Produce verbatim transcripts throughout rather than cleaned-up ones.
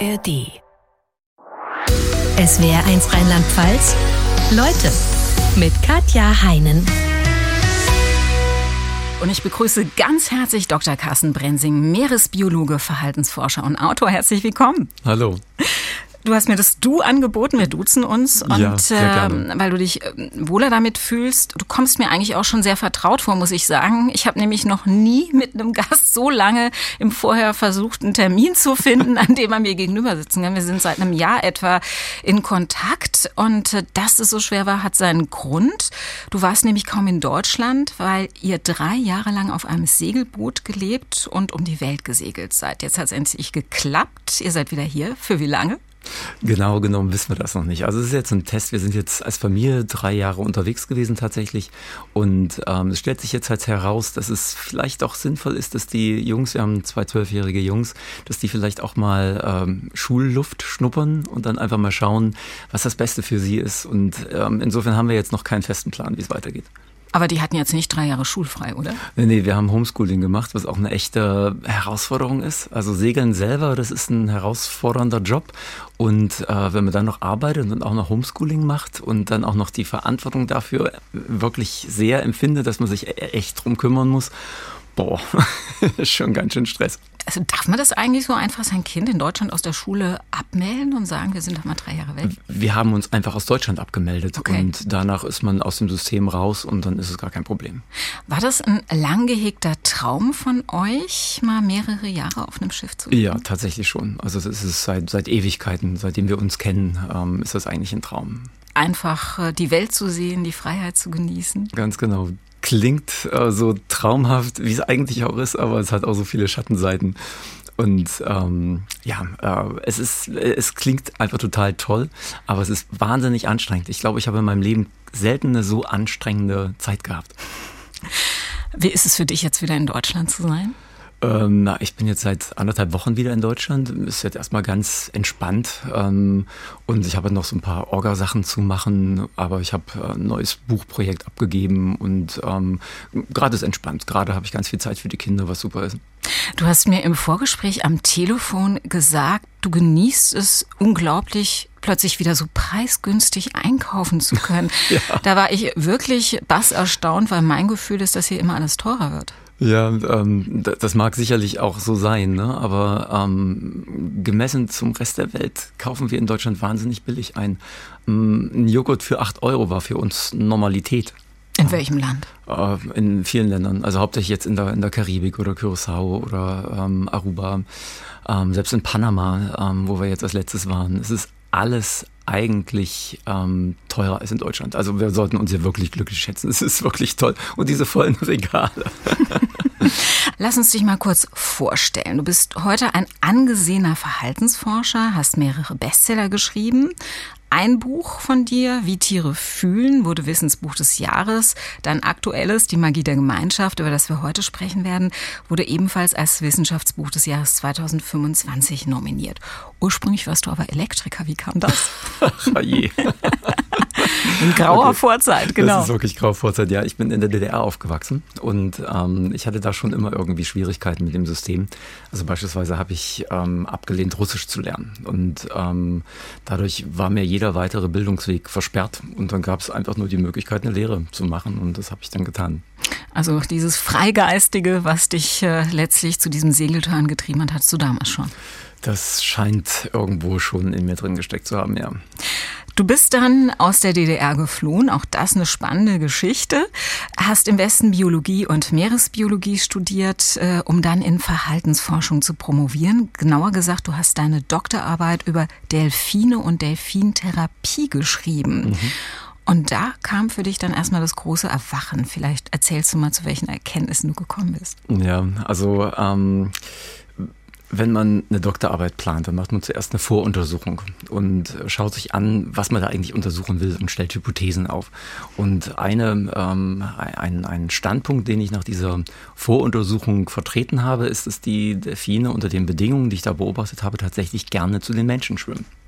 R D. S W R eins Rheinland-Pfalz. Leute mit Katja Heinen. Und ich begrüße ganz herzlich Doktor Carsten Brensing, Meeresbiologe, Verhaltensforscher und Autor. Herzlich willkommen. Hallo. Du hast mir das Du angeboten, wir duzen uns. Und ja, sehr gerne. Äh, weil du dich wohler damit fühlst, du kommst mir eigentlich auch schon sehr vertraut vor, muss ich sagen. Ich habe nämlich noch nie mit einem Gast so lange im Vorher versucht, einen Termin zu finden, an dem er mir gegenüber sitzen kann. Wir sind seit einem Jahr etwa in Kontakt und äh, dass es so schwer war, hat seinen Grund. Du warst nämlich kaum in Deutschland, weil ihr drei Jahre lang auf einem Segelboot gelebt und um die Welt gesegelt seid. Jetzt hat es endlich geklappt. Ihr seid wieder hier. Für wie lange? Genau genommen wissen wir das noch nicht. Also es ist jetzt ein Test. Wir sind jetzt als Familie drei Jahre unterwegs gewesen tatsächlich. Und ähm, es stellt sich jetzt halt heraus, dass es vielleicht auch sinnvoll ist, dass die Jungs, wir haben zwei zwölfjährige Jungs, dass die vielleicht auch mal ähm, Schulluft schnuppern und dann einfach mal schauen, was das Beste für sie ist. Und ähm, insofern haben wir jetzt noch keinen festen Plan, wie es weitergeht. Aber die hatten jetzt nicht drei Jahre schulfrei, oder? Nee, nee, wir haben Homeschooling gemacht, was auch eine echte Herausforderung ist. Also Segeln selber, das ist ein herausfordernder Job. Und äh, wenn man dann noch arbeitet und auch noch Homeschooling macht und dann auch noch die Verantwortung dafür wirklich sehr empfindet, dass man sich echt drum kümmern muss, boah, ist schon ganz schön Stress. Also darf man das eigentlich so einfach sein Kind in Deutschland aus der Schule abmelden und sagen, wir sind doch mal drei Jahre weg? Wir haben uns einfach aus Deutschland abgemeldet okay. Und danach ist man aus dem System raus und dann ist es gar kein Problem. War das ein lang gehegter Traum von euch, mal mehrere Jahre auf einem Schiff zu leben? Ja, tatsächlich schon. Also es ist seit, seit Ewigkeiten, seitdem wir uns kennen, ähm, ist das eigentlich ein Traum. Einfach die Welt zu sehen, die Freiheit zu genießen? Ganz genau. Klingt äh, so traumhaft, wie es eigentlich auch ist, aber es hat auch so viele Schattenseiten. Und ähm, ja, äh, es ist, es klingt einfach total toll, aber es ist wahnsinnig anstrengend. Ich glaube, ich habe in meinem Leben selten eine so anstrengende Zeit gehabt. Wie ist es für dich jetzt wieder in Deutschland zu sein? Ähm, na, ich bin jetzt seit anderthalb Wochen wieder in Deutschland. Ist jetzt erstmal ganz entspannt. Ähm, und ich habe noch so ein paar Orga-Sachen zu machen, aber ich habe ein neues Buchprojekt abgegeben und ähm, gerade ist entspannt. Gerade habe ich ganz viel Zeit für die Kinder, was super ist. Du hast mir im Vorgespräch am Telefon gesagt, du genießt es unglaublich, plötzlich wieder so preisgünstig einkaufen zu können. Ja. Da war ich wirklich bass erstaunt, weil mein Gefühl ist, dass hier immer alles teurer wird. Ja, ähm, das mag sicherlich auch so sein, ne? Aber ähm, gemessen zum Rest der Welt kaufen wir in Deutschland wahnsinnig billig ein. Ein Joghurt für acht Euro war für uns Normalität. In welchem Land? Äh, in vielen Ländern, also hauptsächlich jetzt in der, in der Karibik oder Curaçao oder ähm, Aruba, ähm, selbst in Panama, ähm, wo wir jetzt als letztes waren. Es ist alles eigentlich ähm, teurer als in Deutschland. Also wir sollten uns hier wirklich glücklich schätzen. Es ist wirklich toll. Und diese vollen Regale. Lass uns dich mal kurz vorstellen. Du bist heute ein angesehener Verhaltensforscher, hast mehrere Bestseller geschrieben. Ein Buch von dir, Wie Tiere fühlen, wurde Wissensbuch des Jahres. Dein aktuelles, Die Magie der Gemeinschaft, über das wir heute sprechen werden, wurde ebenfalls als Wissenschaftsbuch des Jahres zweitausendfünfundzwanzig nominiert. Ursprünglich warst du aber Elektriker. Wie kam das? Ach je. In grauer okay. Vorzeit, genau. Das ist wirklich graue Vorzeit. Ja, ich bin in der D D R aufgewachsen und ähm, ich hatte da schon immer irgendwie Schwierigkeiten mit dem System. Also beispielsweise habe ich ähm, abgelehnt, Russisch zu lernen und ähm, dadurch war mir jeder weitere Bildungsweg versperrt und dann gab es einfach nur die Möglichkeit, eine Lehre zu machen und das habe ich dann getan. Also dieses Freigeistige, was dich äh, letztlich zu diesem Segeltörn getrieben hat, hattest du damals schon? Das scheint irgendwo schon in mir drin gesteckt zu haben, ja. Du bist dann aus der D D R geflohen, auch das eine spannende Geschichte. Hast im Westen Biologie und Meeresbiologie studiert, äh, um dann in Verhaltensforschung zu promovieren. Genauer gesagt, du hast deine Doktorarbeit über Delfine und Delfintherapie geschrieben. Mhm. Und da kam für dich dann erstmal das große Erwachen. Vielleicht erzählst du mal, zu welchen Erkenntnissen du gekommen bist. Ja, also ähm wenn man eine Doktorarbeit plant, dann macht man zuerst eine Voruntersuchung und schaut sich an, was man da eigentlich untersuchen will und stellt Hypothesen auf. Und eine, ähm, ein, ein Standpunkt, den ich nach dieser Voruntersuchung vertreten habe, ist, dass die Delfine unter den Bedingungen, die ich da beobachtet habe, tatsächlich gerne zu den Menschen schwimmen.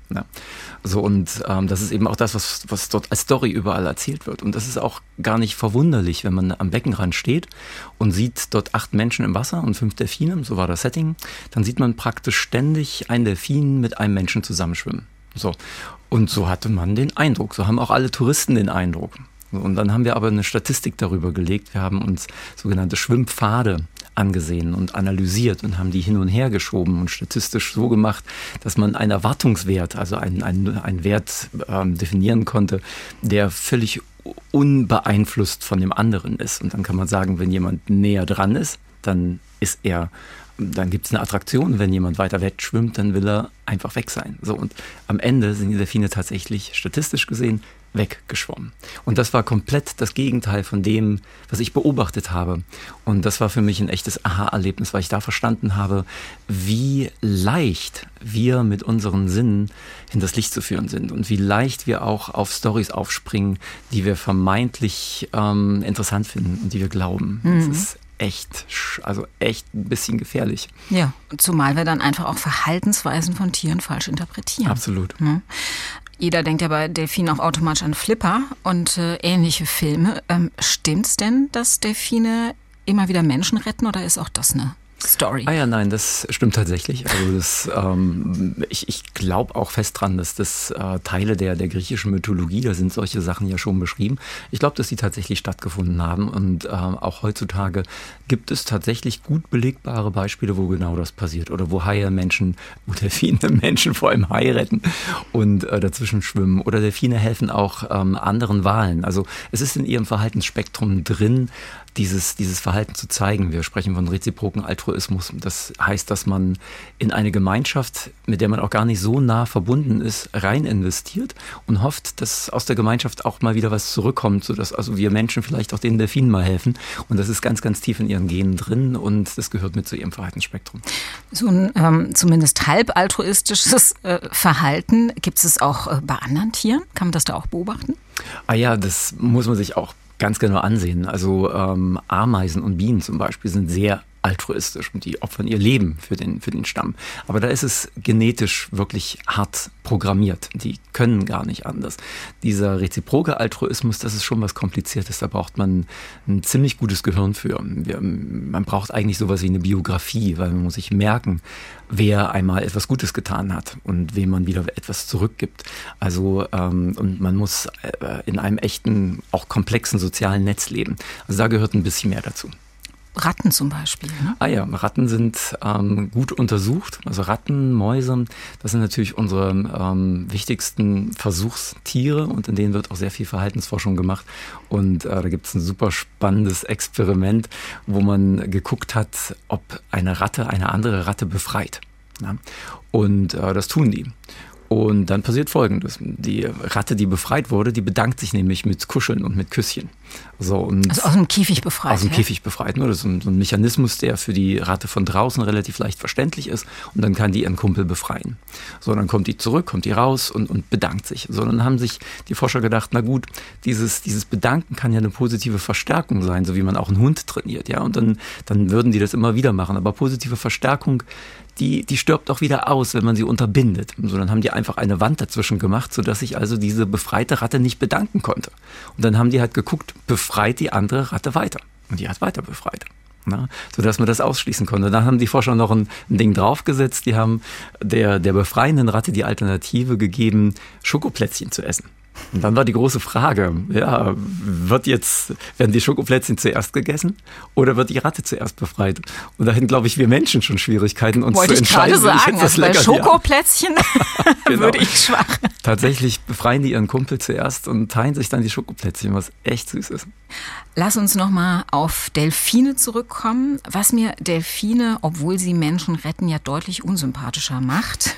Ja. So, und ähm, das ist eben auch das, was, was dort als Story überall erzählt wird. Und das ist auch gar nicht verwunderlich, wenn man am Beckenrand steht und sieht dort acht Menschen im Wasser und fünf Delfine, so war das Setting, dann sieht man praktisch ständig einen Delfin mit einem Menschen zusammenschwimmen. So. Und so hatte man den Eindruck, so haben auch alle Touristen den Eindruck. Und dann haben wir aber eine Statistik darüber gelegt. Wir haben uns sogenannte Schwimmpfade angesehen und analysiert und haben die hin und her geschoben und statistisch so gemacht, dass man einen Erwartungswert, also einen, einen, einen Wert ähm, definieren konnte, der völlig unbeeinflusst von dem anderen ist. Und dann kann man sagen, wenn jemand näher dran ist, dann ist er, dann gibt es eine Attraktion. Wenn jemand weiter weg schwimmt, dann will er einfach weg sein. So, und am Ende sind die Delfine tatsächlich statistisch gesehen weggeschwommen. Und das war komplett das Gegenteil von dem, was ich beobachtet habe. Und das war für mich ein echtes Aha-Erlebnis, weil ich da verstanden habe, wie leicht wir mit unseren Sinnen hinters Licht zu führen sind und wie leicht wir auch auf Storys aufspringen, die wir vermeintlich ähm, interessant finden und die wir glauben. Mhm. Das ist echt, also echt ein bisschen gefährlich. Ja, zumal wir dann einfach auch Verhaltensweisen von Tieren falsch interpretieren. Absolut. Ja. Jeder denkt ja bei Delfinen auch automatisch an Flipper und äh, ähnliche Filme. Ähm, stimmt's denn, dass Delfine immer wieder Menschen retten oder ist auch das eine Story? Ah ja, nein, das stimmt tatsächlich. Also das, ähm, ich, ich glaube auch fest dran, dass das äh, Teile der, der griechischen Mythologie, da sind solche Sachen ja schon beschrieben. Ich glaube, dass die tatsächlich stattgefunden haben und äh, auch heutzutage gibt es tatsächlich gut belegbare Beispiele, wo genau das passiert oder wo Haie Menschen, wo Delfine Menschen vor einem Hai retten und äh, dazwischen schwimmen oder Delfine helfen auch ähm, anderen Walen. Also es ist in ihrem Verhaltensspektrum drin, Dieses, dieses Verhalten zu zeigen. Wir sprechen von reziproken Altruismus. Das heißt, dass man in eine Gemeinschaft, mit der man auch gar nicht so nah verbunden ist, rein investiert und hofft, dass aus der Gemeinschaft auch mal wieder was zurückkommt, sodass also wir Menschen vielleicht auch den Delfinen mal helfen. Und das ist ganz, ganz tief in ihren Genen drin und das gehört mit zu ihrem Verhaltensspektrum. So ein ähm, zumindest halb altruistisches äh, Verhalten gibt es auch äh, bei anderen Tieren? Kann man das da auch beobachten? Ah ja, das muss man sich auch ganz genau ansehen. Also ähm, Ameisen und Bienen zum Beispiel sind sehr altruistisch und die opfern ihr Leben für den, für den Stamm. Aber da ist es genetisch wirklich hart programmiert. Die können gar nicht anders. Dieser reziproke Altruismus, das ist schon was Kompliziertes. Da braucht man ein ziemlich gutes Gehirn für. Wir, man braucht eigentlich sowas wie eine Biografie, weil man muss sich merken, wer einmal etwas Gutes getan hat und wem man wieder etwas zurückgibt. Also ähm, und man muss äh, in einem echten, auch komplexen sozialen Netz leben. Also da gehört ein bisschen mehr dazu. Ratten zum Beispiel. Ne? Ah ja, Ratten sind ähm, gut untersucht. Also Ratten, Mäuse, das sind natürlich unsere ähm, wichtigsten Versuchstiere und in denen wird auch sehr viel Verhaltensforschung gemacht. Und äh, da gibt es ein super spannendes Experiment, wo man geguckt hat, ob eine Ratte eine andere Ratte befreit. Ja? Und äh, das tun die. Und dann passiert Folgendes. Die Ratte, die befreit wurde, die bedankt sich nämlich mit Kuscheln und mit Küsschen. So, und also aus dem Käfig befreit. Aus dem ja? Käfig befreit. Ne? Das ist ein, so ein Mechanismus, der für die Ratte von draußen relativ leicht verständlich ist. Und dann kann die ihren Kumpel befreien. So, dann kommt die zurück, kommt die raus und, und bedankt sich. So, dann haben sich die Forscher gedacht, na gut, dieses, dieses Bedanken kann ja eine positive Verstärkung sein, so wie man auch einen Hund trainiert. Ja? Und dann, dann würden die das immer wieder machen. Aber positive Verstärkung, die, die stirbt auch wieder aus, wenn man sie unterbindet. So, dann haben die einfach eine Wand dazwischen gemacht, sodass sich also diese befreite Ratte nicht bedanken konnte. Und dann haben die halt geguckt, befreit die andere Ratte weiter. Und die hat weiter befreit. Na, sodass man das ausschließen konnte. Dann haben die Forscher noch ein, ein Ding draufgesetzt. Die haben der, der befreienden Ratte die Alternative gegeben, Schokoplätzchen zu essen. Und dann war die große Frage, ja, wird jetzt, werden die Schokoplätzchen zuerst gegessen oder wird die Ratte zuerst befreit? Und da hätten, glaube ich, wir Menschen schon Schwierigkeiten, uns Wollte zu entscheiden. Wollte ich gerade sagen, also bei Schokoplätzchen genau. würde ich schwach. Tatsächlich befreien die ihren Kumpel zuerst und teilen sich dann die Schokoplätzchen, was echt süß ist. Lass uns nochmal auf Delfine zurückkommen, was mir Delfine, obwohl sie Menschen retten, ja deutlich unsympathischer macht.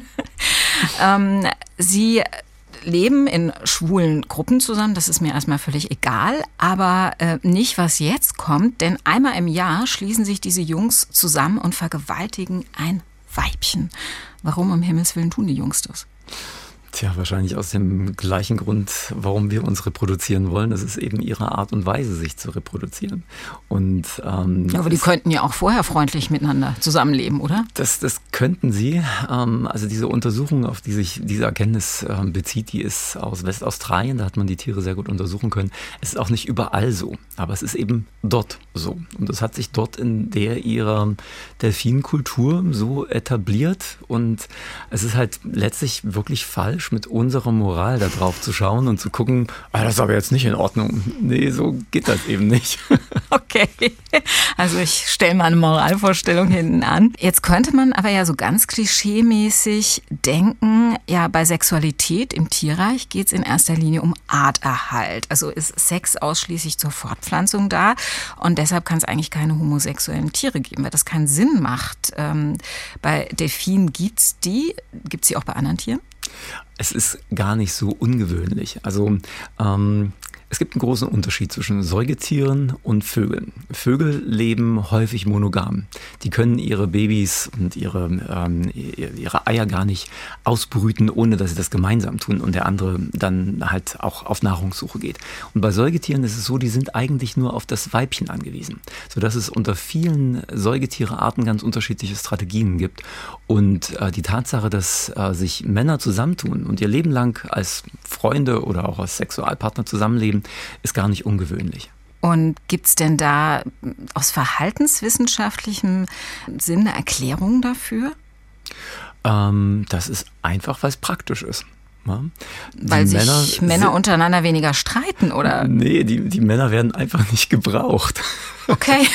ähm, sie leben in schwulen Gruppen zusammen, das ist mir erstmal völlig egal, aber äh, nicht, was jetzt kommt, denn einmal im Jahr schließen sich diese Jungs zusammen und vergewaltigen ein Weibchen. Warum um Himmels Willen tun die Jungs das? Tja, wahrscheinlich aus dem gleichen Grund, warum wir uns reproduzieren wollen. Das ist eben ihre Art und Weise, sich zu reproduzieren. Und, ähm, ja, aber die könnten ja auch vorher freundlich miteinander zusammenleben, oder? Das, das könnten sie. Ähm, also diese Untersuchung, auf die sich diese Erkenntnis ähm, bezieht, die ist aus Westaustralien. Da hat man die Tiere sehr gut untersuchen können. Es ist auch nicht überall so, aber es ist eben dort so. Und das hat sich dort in der ihrer Delfinkultur so etabliert. Und es ist halt letztlich wirklich falsch, mit unserer Moral da drauf zu schauen und zu gucken, ah, das ist aber jetzt nicht in Ordnung. Nee, so geht das eben nicht. Okay, also ich stelle mal eine Moralvorstellung hinten an. Jetzt könnte man aber ja so ganz klischeemäßig denken, ja, bei Sexualität im Tierreich geht es in erster Linie um Arterhalt. Also ist Sex ausschließlich zur Fortpflanzung da und deshalb kann es eigentlich keine homosexuellen Tiere geben, weil das keinen Sinn macht. Ähm, bei Delfinen gibt es die, gibt es die auch bei anderen Tieren? Es ist gar nicht so ungewöhnlich. Also ähm, es gibt einen großen Unterschied zwischen Säugetieren und Vögeln. Vögel leben häufig monogam. Die können ihre Babys und ihre, ähm, ihre Eier gar nicht ausbrüten, ohne dass sie das gemeinsam tun und der andere dann halt auch auf Nahrungssuche geht. Und bei Säugetieren ist es so, die sind eigentlich nur auf das Weibchen angewiesen, sodass es unter vielen Säugetierearten ganz unterschiedliche Strategien gibt. Und äh, die Tatsache, dass äh, sich Männer zusammentun und ihr Leben lang als Freunde oder auch als Sexualpartner zusammenleben, ist gar nicht ungewöhnlich. Und gibt es denn da aus verhaltenswissenschaftlichem Sinn eine Erklärung dafür? Ähm, das ist einfach, weil es praktisch ist. Ja? Weil sich Männer, Männer untereinander weniger streiten, oder? Nee, die, die Männer werden einfach nicht gebraucht. Okay.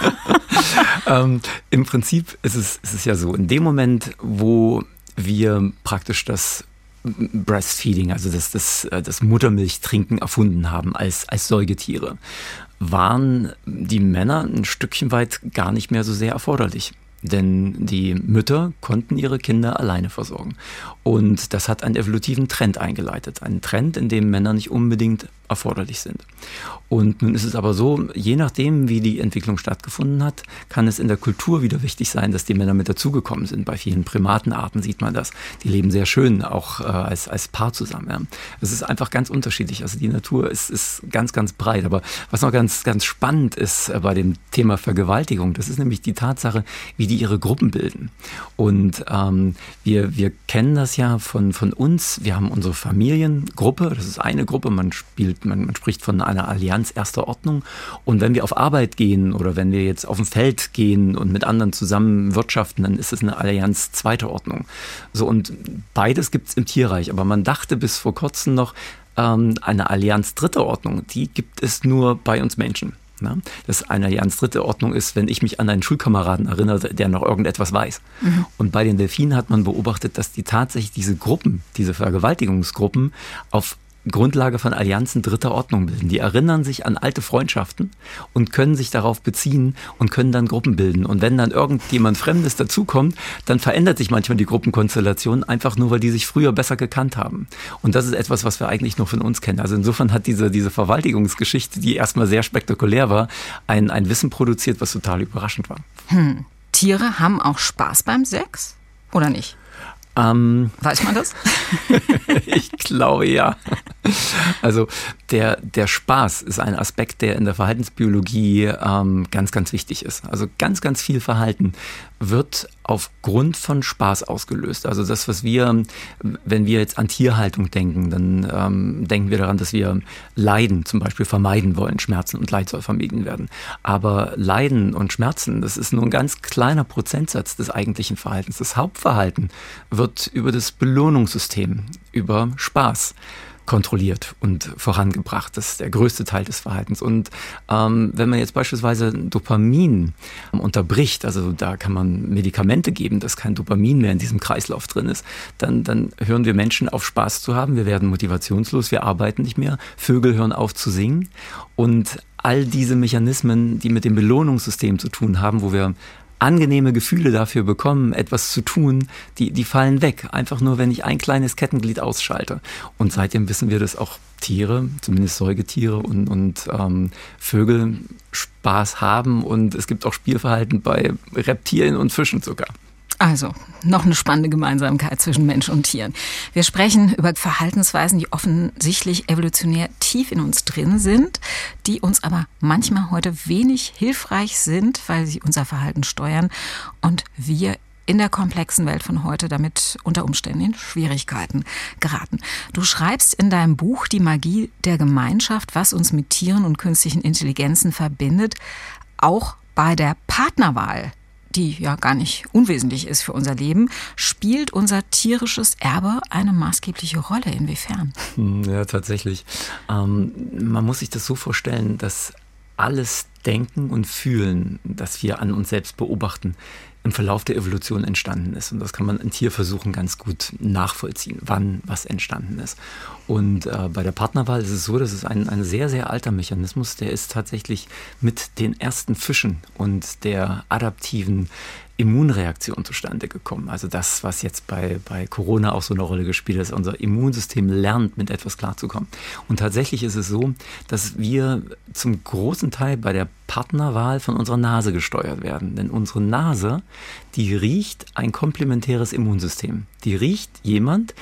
ähm, Im Prinzip ist es, ist es ja so, in dem Moment, wo wir praktisch das Breastfeeding, also das, das, das Muttermilchtrinken erfunden haben als, als Säugetiere, waren die Männer ein Stückchen weit gar nicht mehr so sehr erforderlich. Denn die Mütter konnten ihre Kinder alleine versorgen. Und das hat einen evolutiven Trend eingeleitet. Einen Trend, in dem Männer nicht unbedingt erforderlich sind. Und nun ist es aber so, je nachdem, wie die Entwicklung stattgefunden hat, kann es in der Kultur wieder wichtig sein, dass die Männer mit dazugekommen sind. Bei vielen Primatenarten sieht man das. Die leben sehr schön, auch äh, als, als Paar zusammen. Ja. Es ist einfach ganz unterschiedlich. Also die Natur ist, ist ganz, ganz breit. Aber was noch ganz, ganz spannend ist äh, bei dem Thema Vergewaltigung, das ist nämlich die Tatsache, wie die ihre Gruppen bilden. Und ähm, wir, wir kennen das ja von, von uns. Wir haben unsere Familiengruppe. Das ist eine Gruppe. Man spielt, man, man spricht von einer Allianz erster Ordnung. Und wenn wir auf Arbeit gehen oder wenn wir jetzt auf dem Feld gehen und mit anderen zusammen wirtschaften, dann ist es eine Allianz zweiter Ordnung. So, und beides gibt es im Tierreich. Aber man dachte bis vor kurzem noch, ähm, eine Allianz dritter Ordnung, die gibt es nur bei uns Menschen. Na, dass eine Allianz dritte Ordnung ist, wenn ich mich an einen Schulkameraden erinnere, der noch irgendetwas weiß. Mhm. Und bei den Delfinen hat man beobachtet, dass die tatsächlich diese Gruppen, diese Vergewaltigungsgruppen auf Grundlage von Allianzen dritter Ordnung bilden. Die erinnern sich an alte Freundschaften und können sich darauf beziehen und können dann Gruppen bilden. Und wenn dann irgendjemand Fremdes dazukommt, dann verändert sich manchmal die Gruppenkonstellation, einfach nur, weil die sich früher besser gekannt haben. Und das ist etwas, was wir eigentlich nur von uns kennen. Also insofern hat diese, diese Vergewaltigungsgeschichte, die erstmal sehr spektakulär war, ein, ein Wissen produziert, was total überraschend war. Hm. Tiere haben auch Spaß beim Sex? Oder nicht? Ähm, Weiß man das? Ich glaube ja. Also der, der Spaß ist ein Aspekt, der in der Verhaltensbiologie ähm, ganz, ganz wichtig ist. Also ganz, ganz viel Verhalten wird aufgrund von Spaß ausgelöst. Also das, was wir, wenn wir jetzt an Tierhaltung denken, dann ähm, denken wir daran, dass wir Leiden zum Beispiel vermeiden wollen. Schmerzen und Leid soll vermieden werden. Aber Leiden und Schmerzen, das ist nur ein ganz kleiner Prozentsatz des eigentlichen Verhaltens. Das Hauptverhalten wird über das Belohnungssystem, über Spaß kontrolliert und vorangebracht. Das ist der größte Teil des Verhaltens. Und ähm, wenn man jetzt beispielsweise Dopamin unterbricht, also da kann man Medikamente geben, dass kein Dopamin mehr in diesem Kreislauf drin ist, dann, dann hören wir Menschen auf, Spaß zu haben. Wir werden motivationslos, wir arbeiten nicht mehr. Vögel hören auf zu singen. Und all diese Mechanismen, die mit dem Belohnungssystem zu tun haben, wo wir angenehme Gefühle dafür bekommen, etwas zu tun, die, die fallen weg. Einfach nur, wenn ich ein kleines Kettenglied ausschalte. Und seitdem wissen wir, dass auch Tiere, zumindest Säugetiere und, und ähm, Vögel Spaß haben. Und es gibt auch Spielverhalten bei Reptilien und Fischen sogar. Also, noch eine spannende Gemeinsamkeit zwischen Mensch und Tieren. Wir sprechen über Verhaltensweisen, die offensichtlich evolutionär tief in uns drin sind, die uns aber manchmal heute wenig hilfreich sind, weil sie unser Verhalten steuern und wir in der komplexen Welt von heute damit unter Umständen in Schwierigkeiten geraten. Du schreibst in deinem Buch Die Magie der Gemeinschaft, was uns mit Tieren und künstlichen Intelligenzen verbindet, auch bei der Partnerwahl, die ja gar nicht unwesentlich ist für unser Leben, spielt unser tierisches Erbe eine maßgebliche Rolle. Inwiefern? Ja, tatsächlich. Ähm, man muss sich das so vorstellen, dass alles Denken und Fühlen, das wir an uns selbst beobachten, im Verlauf der Evolution entstanden ist. Und das kann man in Tierversuchen ganz gut nachvollziehen, wann was entstanden ist. Und äh, bei der Partnerwahl ist es so, dass es ein, ein sehr, sehr alter Mechanismus, der ist tatsächlich mit den ersten Fischen und der adaptiven Immunreaktion zustande gekommen. Also das, was jetzt bei, bei Corona auch so eine Rolle gespielt hat, unser Immunsystem lernt, mit etwas klarzukommen. Und tatsächlich ist es so, dass wir zum großen Teil bei der Partnerwahl von unserer Nase gesteuert werden. Denn unsere Nase, die riecht ein komplementäres Immunsystem. Die riecht jemand,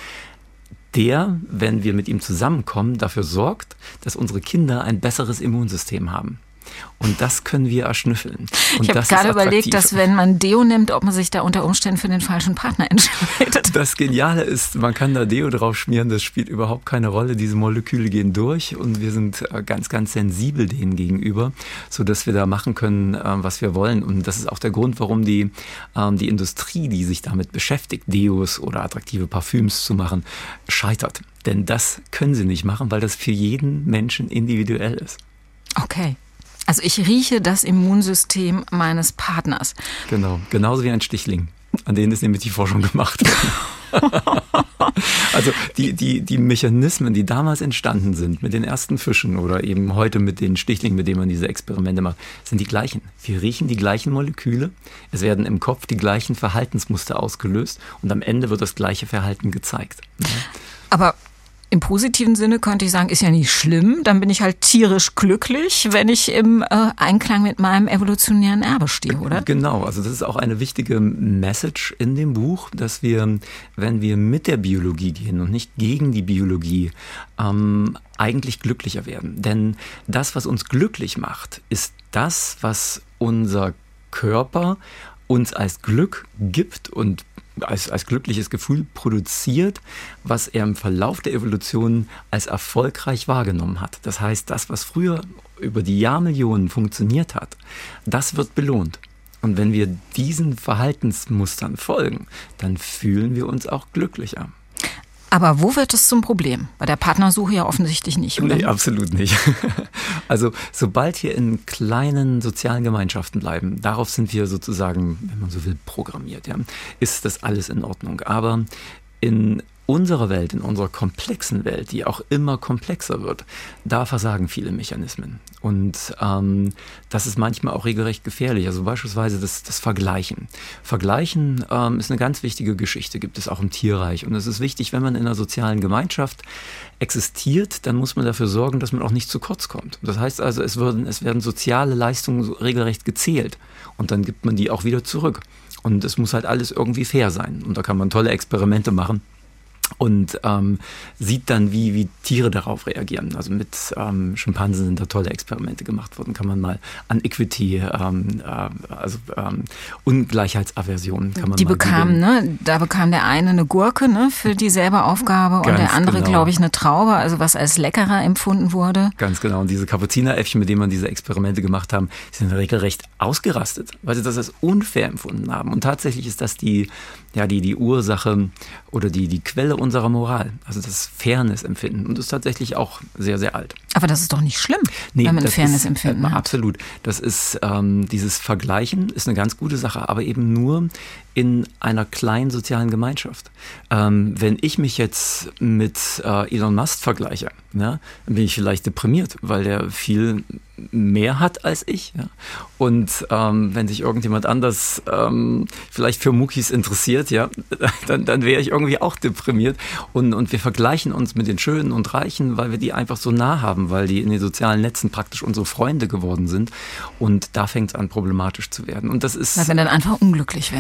der, wenn wir mit ihm zusammenkommen, dafür sorgt, dass unsere Kinder ein besseres Immunsystem haben. Und das können wir erschnüffeln. Und ich habe gerade überlegt, dass wenn man Deo nimmt, ob man sich da unter Umständen für den falschen Partner entscheidet. Das Geniale ist, man kann da Deo drauf schmieren, das spielt überhaupt keine Rolle. Diese Moleküle gehen durch und wir sind ganz, ganz sensibel denen gegenüber, sodass wir da machen können, was wir wollen. Und das ist auch der Grund, warum die, die Industrie, die sich damit beschäftigt, Deos oder attraktive Parfüms zu machen, scheitert. Denn das können sie nicht machen, weil das für jeden Menschen individuell ist. Okay. Also ich rieche das Immunsystem meines Partners. Genau, genauso wie ein Stichling. An denen ist nämlich die Forschung gemacht worden. Also die, die, die Mechanismen, die damals entstanden sind mit den ersten Fischen oder eben heute mit den Stichlingen, mit denen man diese Experimente macht, sind die gleichen. Wir riechen die gleichen Moleküle, es werden im Kopf die gleichen Verhaltensmuster ausgelöst und am Ende wird das gleiche Verhalten gezeigt. Aber im positiven Sinne könnte ich sagen, ist ja nicht schlimm, dann bin ich halt tierisch glücklich, wenn ich im äh, Einklang mit meinem evolutionären Erbe stehe, oder? Genau, also das ist auch eine wichtige Message in dem Buch, dass wir, wenn wir mit der Biologie gehen und nicht gegen die Biologie, ähm, eigentlich glücklicher werden. Denn das, was uns glücklich macht, ist das, was unser Körper uns als Glück gibt und Als, als glückliches Gefühl produziert, was er im Verlauf der Evolution als erfolgreich wahrgenommen hat. Das heißt, das, was früher über die Jahrmillionen funktioniert hat, das wird belohnt. Und wenn wir diesen Verhaltensmustern folgen, dann fühlen wir uns auch glücklicher. Aber wo wird es zum Problem? Bei der Partnersuche ja offensichtlich nicht, oder? Nee, absolut nicht. Also sobald wir in kleinen sozialen Gemeinschaften bleiben, darauf sind wir sozusagen, wenn man so will, programmiert, ja, ist das alles in Ordnung. Aber in unserer Welt, in unserer komplexen Welt, die auch immer komplexer wird, da versagen viele Mechanismen. Und ähm, das ist manchmal auch regelrecht gefährlich. Also beispielsweise das, das Vergleichen. Vergleichen ähm, ist eine ganz wichtige Geschichte, gibt es auch im Tierreich. Und es ist wichtig, wenn man in einer sozialen Gemeinschaft existiert, dann muss man dafür sorgen, dass man auch nicht zu kurz kommt. Das heißt also, es werden, es werden soziale Leistungen so regelrecht gezählt. Und dann gibt man die auch wieder zurück. Und es muss halt alles irgendwie fair sein. Und da kann man tolle Experimente machen. Und ähm, sieht dann, wie, wie Tiere darauf reagieren. Also mit ähm, Schimpansen sind da tolle Experimente gemacht worden. Kann man mal an Equity, ähm, äh, also ähm, Ungleichheitsaversion kann man Die mal bekamen, ne? Da bekam der eine eine Gurke, ne, für dieselbe Aufgabe und Ganz der andere, genau. glaube ich, eine Traube, also was als leckerer empfunden wurde. Ganz genau. Und diese Kapuzineräffchen, mit denen man diese Experimente gemacht haben, sind regelrecht ausgerastet, weil sie das als unfair empfunden haben. Und tatsächlich ist das die, ja, die, die Ursache oder die, die Quelle unserer Moral. Also das Fairness-Empfinden. Und das ist tatsächlich auch sehr, sehr alt. Aber das ist doch nicht schlimm, nee, wenn man ein das Fairness-Empfinden ist, äh, hat. Absolut. Das ist, ähm, dieses Vergleichen ist eine ganz gute Sache, aber eben nur in einer kleinen sozialen Gemeinschaft. Ähm, wenn ich mich jetzt mit äh, Elon Musk vergleiche, ja, dann bin ich vielleicht deprimiert, weil der viel mehr hat als ich. Ja. Und ähm, wenn sich irgendjemand anders ähm, vielleicht für Muckis interessiert, ja, dann, dann wäre ich irgendwie auch deprimiert. Und, und wir vergleichen uns mit den Schönen und Reichen, weil wir die einfach so nah haben, weil die in den sozialen Netzen praktisch unsere Freunde geworden sind. Und da fängt es an, problematisch zu werden. Und das ist, weil wir dann einfach unglücklich werden. Da, da wird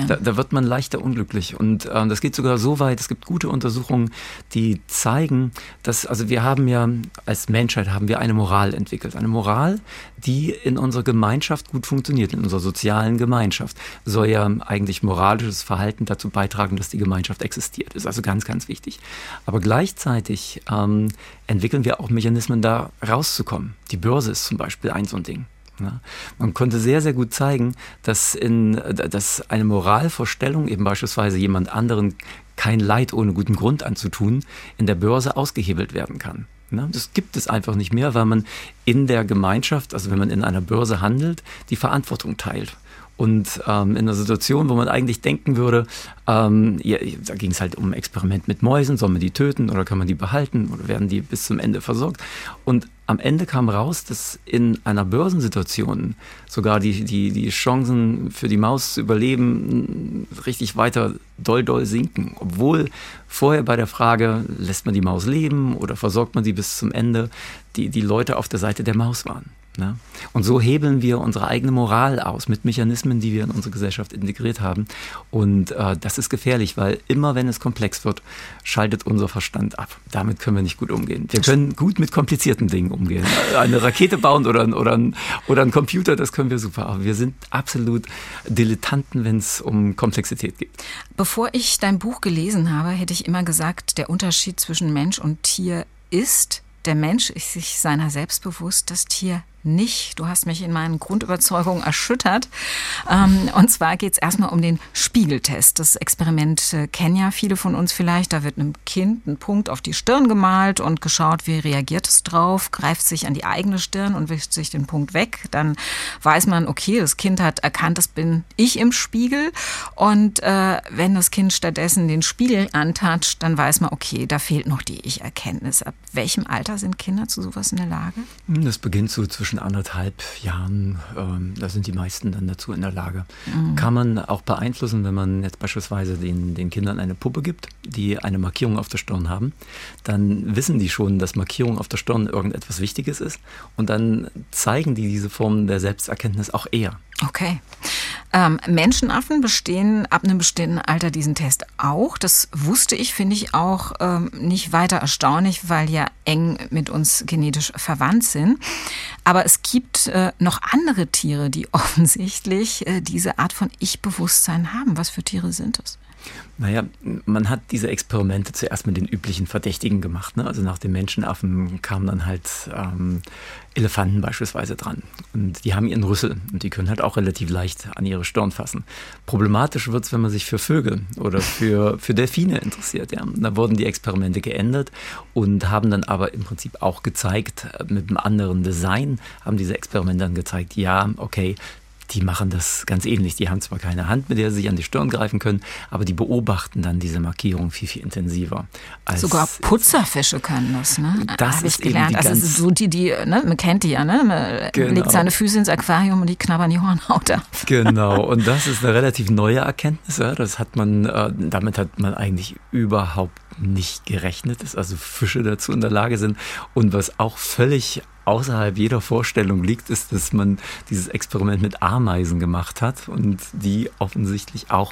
wird man leichter unglücklich. Und äh, das geht sogar so weit, es gibt gute Untersuchungen, die zeigen, dass, also wir haben ja, als Menschheit haben wir eine Moral entwickelt. Eine Moral, die in unserer Gemeinschaft gut funktioniert, in unserer sozialen Gemeinschaft. Soll ja eigentlich moralisches Verhalten dazu beitragen, dass die Gemeinschaft existiert. Ist also ganz, ganz wichtig. Aber gleichzeitig ähm, entwickeln wir auch Mechanismen, da rauszukommen. Die Börse ist zum Beispiel ein so ein Ding. Ja, man konnte sehr, sehr gut zeigen, dass, in, dass eine Moralvorstellung, eben beispielsweise jemand anderen kein Leid ohne guten Grund anzutun, in der Börse ausgehebelt werden kann. Ja, das gibt es einfach nicht mehr, weil man in der Gemeinschaft, also wenn man in einer Börse handelt, die Verantwortung teilt. Und ähm, in einer Situation, wo man eigentlich denken würde, ähm, ja, da ging es halt um ein Experiment mit Mäusen, soll man die töten oder kann man die behalten oder werden die bis zum Ende versorgt? Und am Ende kam raus, dass in einer Börsensituation sogar die, die, die Chancen für die Maus zu überleben richtig weiter doll, doll sinken. Obwohl vorher bei der Frage, lässt man die Maus leben oder versorgt man sie bis zum Ende, die, die Leute auf der Seite der Maus waren. Ne? Und so hebeln wir unsere eigene Moral aus mit Mechanismen, die wir in unsere Gesellschaft integriert haben. Und äh, das ist gefährlich, weil immer wenn es komplex wird, schaltet unser Verstand ab. Damit können wir nicht gut umgehen. Wir können gut mit komplizierten Dingen umgehen. Eine Rakete bauen oder, oder, ein, oder ein Computer, das können wir super. Aber wir sind absolut Dilettanten, wenn es um Komplexität geht. Bevor ich dein Buch gelesen habe, hätte ich immer gesagt, der Unterschied zwischen Mensch und Tier ist, der Mensch ist sich seiner selbst bewusst, das Tier nicht. Du hast mich in meinen Grundüberzeugungen erschüttert. Ähm, und zwar geht es erstmal um den Spiegeltest. Das Experiment äh, kennen ja viele von uns vielleicht. Da wird einem Kind ein Punkt auf die Stirn gemalt und geschaut, wie reagiert es drauf, greift sich an die eigene Stirn und wischt sich den Punkt weg. Dann weiß man, okay, das Kind hat erkannt, das bin ich im Spiegel. Und äh, wenn das Kind stattdessen den Spiegel antatscht, dann weiß man, okay, da fehlt noch die Ich-Erkenntnis. Ab welchem Alter sind Kinder zu sowas in der Lage? Das beginnt so zwischen anderthalb Jahren, ähm, da sind die meisten dann dazu in der Lage. Mhm. Kann man auch beeinflussen, wenn man jetzt beispielsweise den, den Kindern eine Puppe gibt, die eine Markierung auf der Stirn haben, dann wissen die schon, dass Markierung auf der Stirn irgendetwas Wichtiges ist und dann zeigen die diese Form der Selbsterkenntnis auch eher. Okay. Ähm, Menschenaffen bestehen ab einem bestimmten Alter diesen Test auch. Das wusste ich, finde ich auch ähm, nicht weiter erstaunlich, weil die ja eng mit uns genetisch verwandt sind. Aber es gibt äh, noch andere Tiere, die offensichtlich äh, diese Art von Ich-Bewusstsein haben. Was für Tiere sind das? Naja, man hat diese Experimente zuerst mit den üblichen Verdächtigen gemacht. Ne? Also nach den Menschenaffen kamen dann halt ähm, Elefanten beispielsweise dran. Und die haben ihren Rüssel und die können halt auch relativ leicht an ihre Stirn fassen. Problematisch wird es, wenn man sich für Vögel oder für, für Delfine interessiert. Ja? Da wurden die Experimente geändert und haben dann aber im Prinzip auch gezeigt, mit einem anderen Design haben diese Experimente dann gezeigt, ja, okay, die machen das ganz ähnlich. Die haben zwar keine Hand, mit der sie sich an die Stirn greifen können, aber die beobachten dann diese Markierung viel, viel intensiver. Als sogar Putzerfische können das, ne? Das habe ich gelernt. Also so die, die, ne? Man kennt die ja, ne? Man genau. legt seine Füße ins Aquarium und die knabbern die Hornhaut ab. Genau, und das ist eine relativ neue Erkenntnis. Ja? Das hat man, äh, damit hat man eigentlich überhaupt nicht gerechnet, dass also Fische dazu in der Lage sind. Und was auch völlig außerhalb jeder Vorstellung liegt, ist, dass man dieses Experiment mit Ameisen gemacht hat und die offensichtlich auch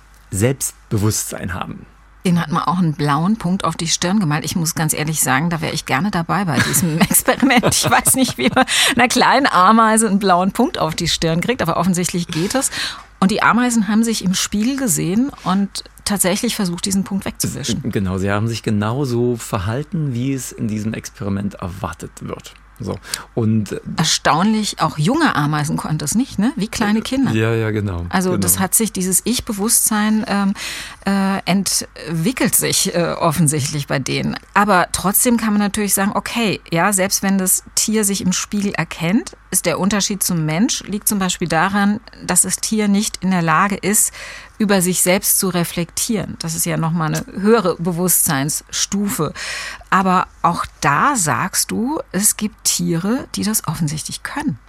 Selbstbewusstsein haben. Den hat man auch einen blauen Punkt auf die Stirn gemalt. Ich muss ganz ehrlich sagen, da wäre ich gerne dabei bei diesem Experiment. Ich weiß nicht, wie man einer kleinen Ameise einen blauen Punkt auf die Stirn kriegt, aber offensichtlich geht es. Und die Ameisen haben sich im Spiegel gesehen und tatsächlich versucht, diesen Punkt wegzuwischen. Genau, sie haben sich genauso verhalten, wie es in diesem Experiment erwartet wird. So. Und erstaunlich, auch junge Ameisen konnten das nicht, ne? Wie kleine Kinder. Ja, ja, genau. Also genau. das hat sich, dieses Ich-Bewusstsein ähm, äh, entwickelt sich äh, offensichtlich bei denen. Aber trotzdem kann man natürlich sagen, okay, ja, selbst wenn das Tier sich im Spiegel erkennt, ist der Unterschied zum Mensch, liegt zum Beispiel daran, dass das Tier nicht in der Lage ist, über sich selbst zu reflektieren. Das ist ja nochmal eine höhere Bewusstseinsstufe. Aber auch da sagst du, es gibt Tiere, die das offensichtlich können.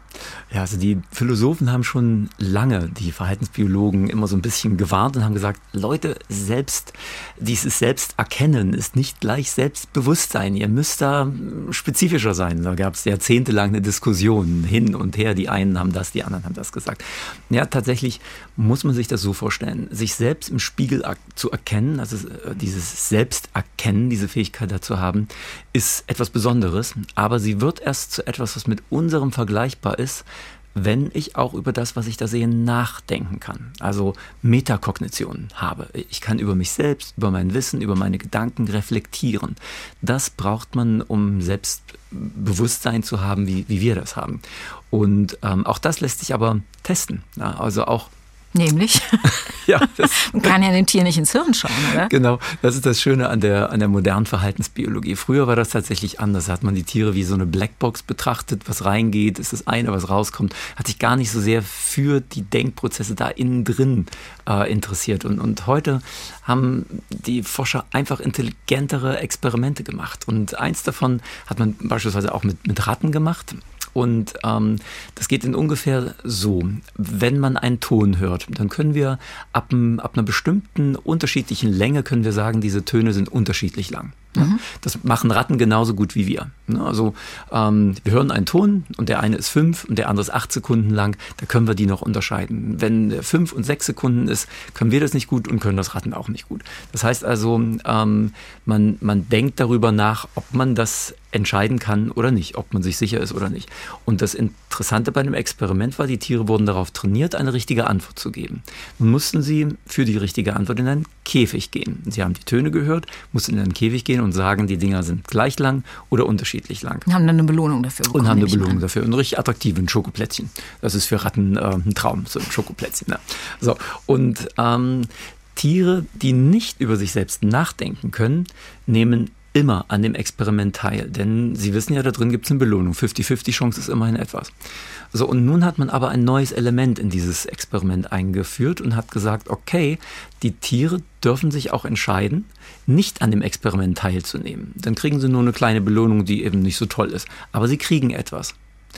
Ja, also die Philosophen haben schon lange die Verhaltensbiologen immer so ein bisschen gewarnt und haben gesagt, Leute, selbst dieses Selbsterkennen ist nicht gleich Selbstbewusstsein. Ihr müsst da spezifischer sein. Da gab es jahrzehntelang eine Diskussion hin und her. Die einen haben das, die anderen haben das gesagt. Ja, tatsächlich muss man sich das so vorstellen. Sich selbst im Spiegel zu erkennen, also dieses Selbsterkennen, diese Fähigkeit dazu haben, ist etwas Besonderes. Aber sie wird erst zu etwas, was mit unserem vergleichbar ist, wenn ich auch über das, was ich da sehe, nachdenken kann. Also Metakognition habe. Ich kann über mich selbst, über mein Wissen, über meine Gedanken reflektieren. Das braucht man, um Selbstbewusstsein zu haben, wie, wie wir das haben. Und ähm, auch das lässt sich aber testen. Ja, also auch Nämlich? Ja, das Man kann ja dem Tier nicht ins Hirn schauen, oder? Genau, das ist das Schöne an der, an der modernen Verhaltensbiologie. Früher war das tatsächlich anders. Da hat man die Tiere wie so eine Blackbox betrachtet, was reingeht, ist das eine, was rauskommt. Hat sich gar nicht so sehr für die Denkprozesse da innen drin äh, interessiert. Und, und heute haben die Forscher einfach intelligentere Experimente gemacht. Und eins davon hat man beispielsweise auch mit, mit Ratten gemacht. Und ähm, das geht in ungefähr so, wenn man einen Ton hört, dann können wir ab, ab einer bestimmten unterschiedlichen Länge können wir sagen, diese Töne sind unterschiedlich lang. Mhm. Das machen Ratten genauso gut wie wir. Also ähm, wir hören einen Ton und der eine ist fünf und der andere ist acht Sekunden lang, da können wir die noch unterscheiden. Wenn der fünf und sechs Sekunden ist, können wir das nicht gut und können das Ratten auch nicht gut. Das heißt also, ähm, man, man denkt darüber nach, ob man das entscheiden kann oder nicht, ob man sich sicher ist oder nicht. Und das Interessante bei dem Experiment war, die Tiere wurden darauf trainiert, eine richtige Antwort zu geben. Nun mussten sie für die richtige Antwort in einen Käfig gehen. Sie haben die Töne gehört, mussten in einen Käfig gehen und sagen, die Dinger sind gleich lang oder unterschiedlich lang. Und haben dann eine Belohnung dafür bekommen. Und haben eine Belohnung dafür. Und richtig attraktiv, ein Schokoplätzchen. Das ist für Ratten äh, ein Traum, so ein Schokoplätzchen. Ne? So, und ähm, Tiere, die nicht über sich selbst nachdenken können, nehmen immer an dem Experiment teil, denn Sie wissen ja, da drin gibt es eine Belohnung. fünfzig fünfzig Chance ist immerhin etwas. So, und nun hat man aber ein neues Element in dieses Experiment eingeführt und hat gesagt, okay, die Tiere dürfen sich auch entscheiden, nicht an dem Experiment teilzunehmen. Dann kriegen sie nur eine kleine Belohnung, die eben nicht so toll ist. Aber sie kriegen etwas.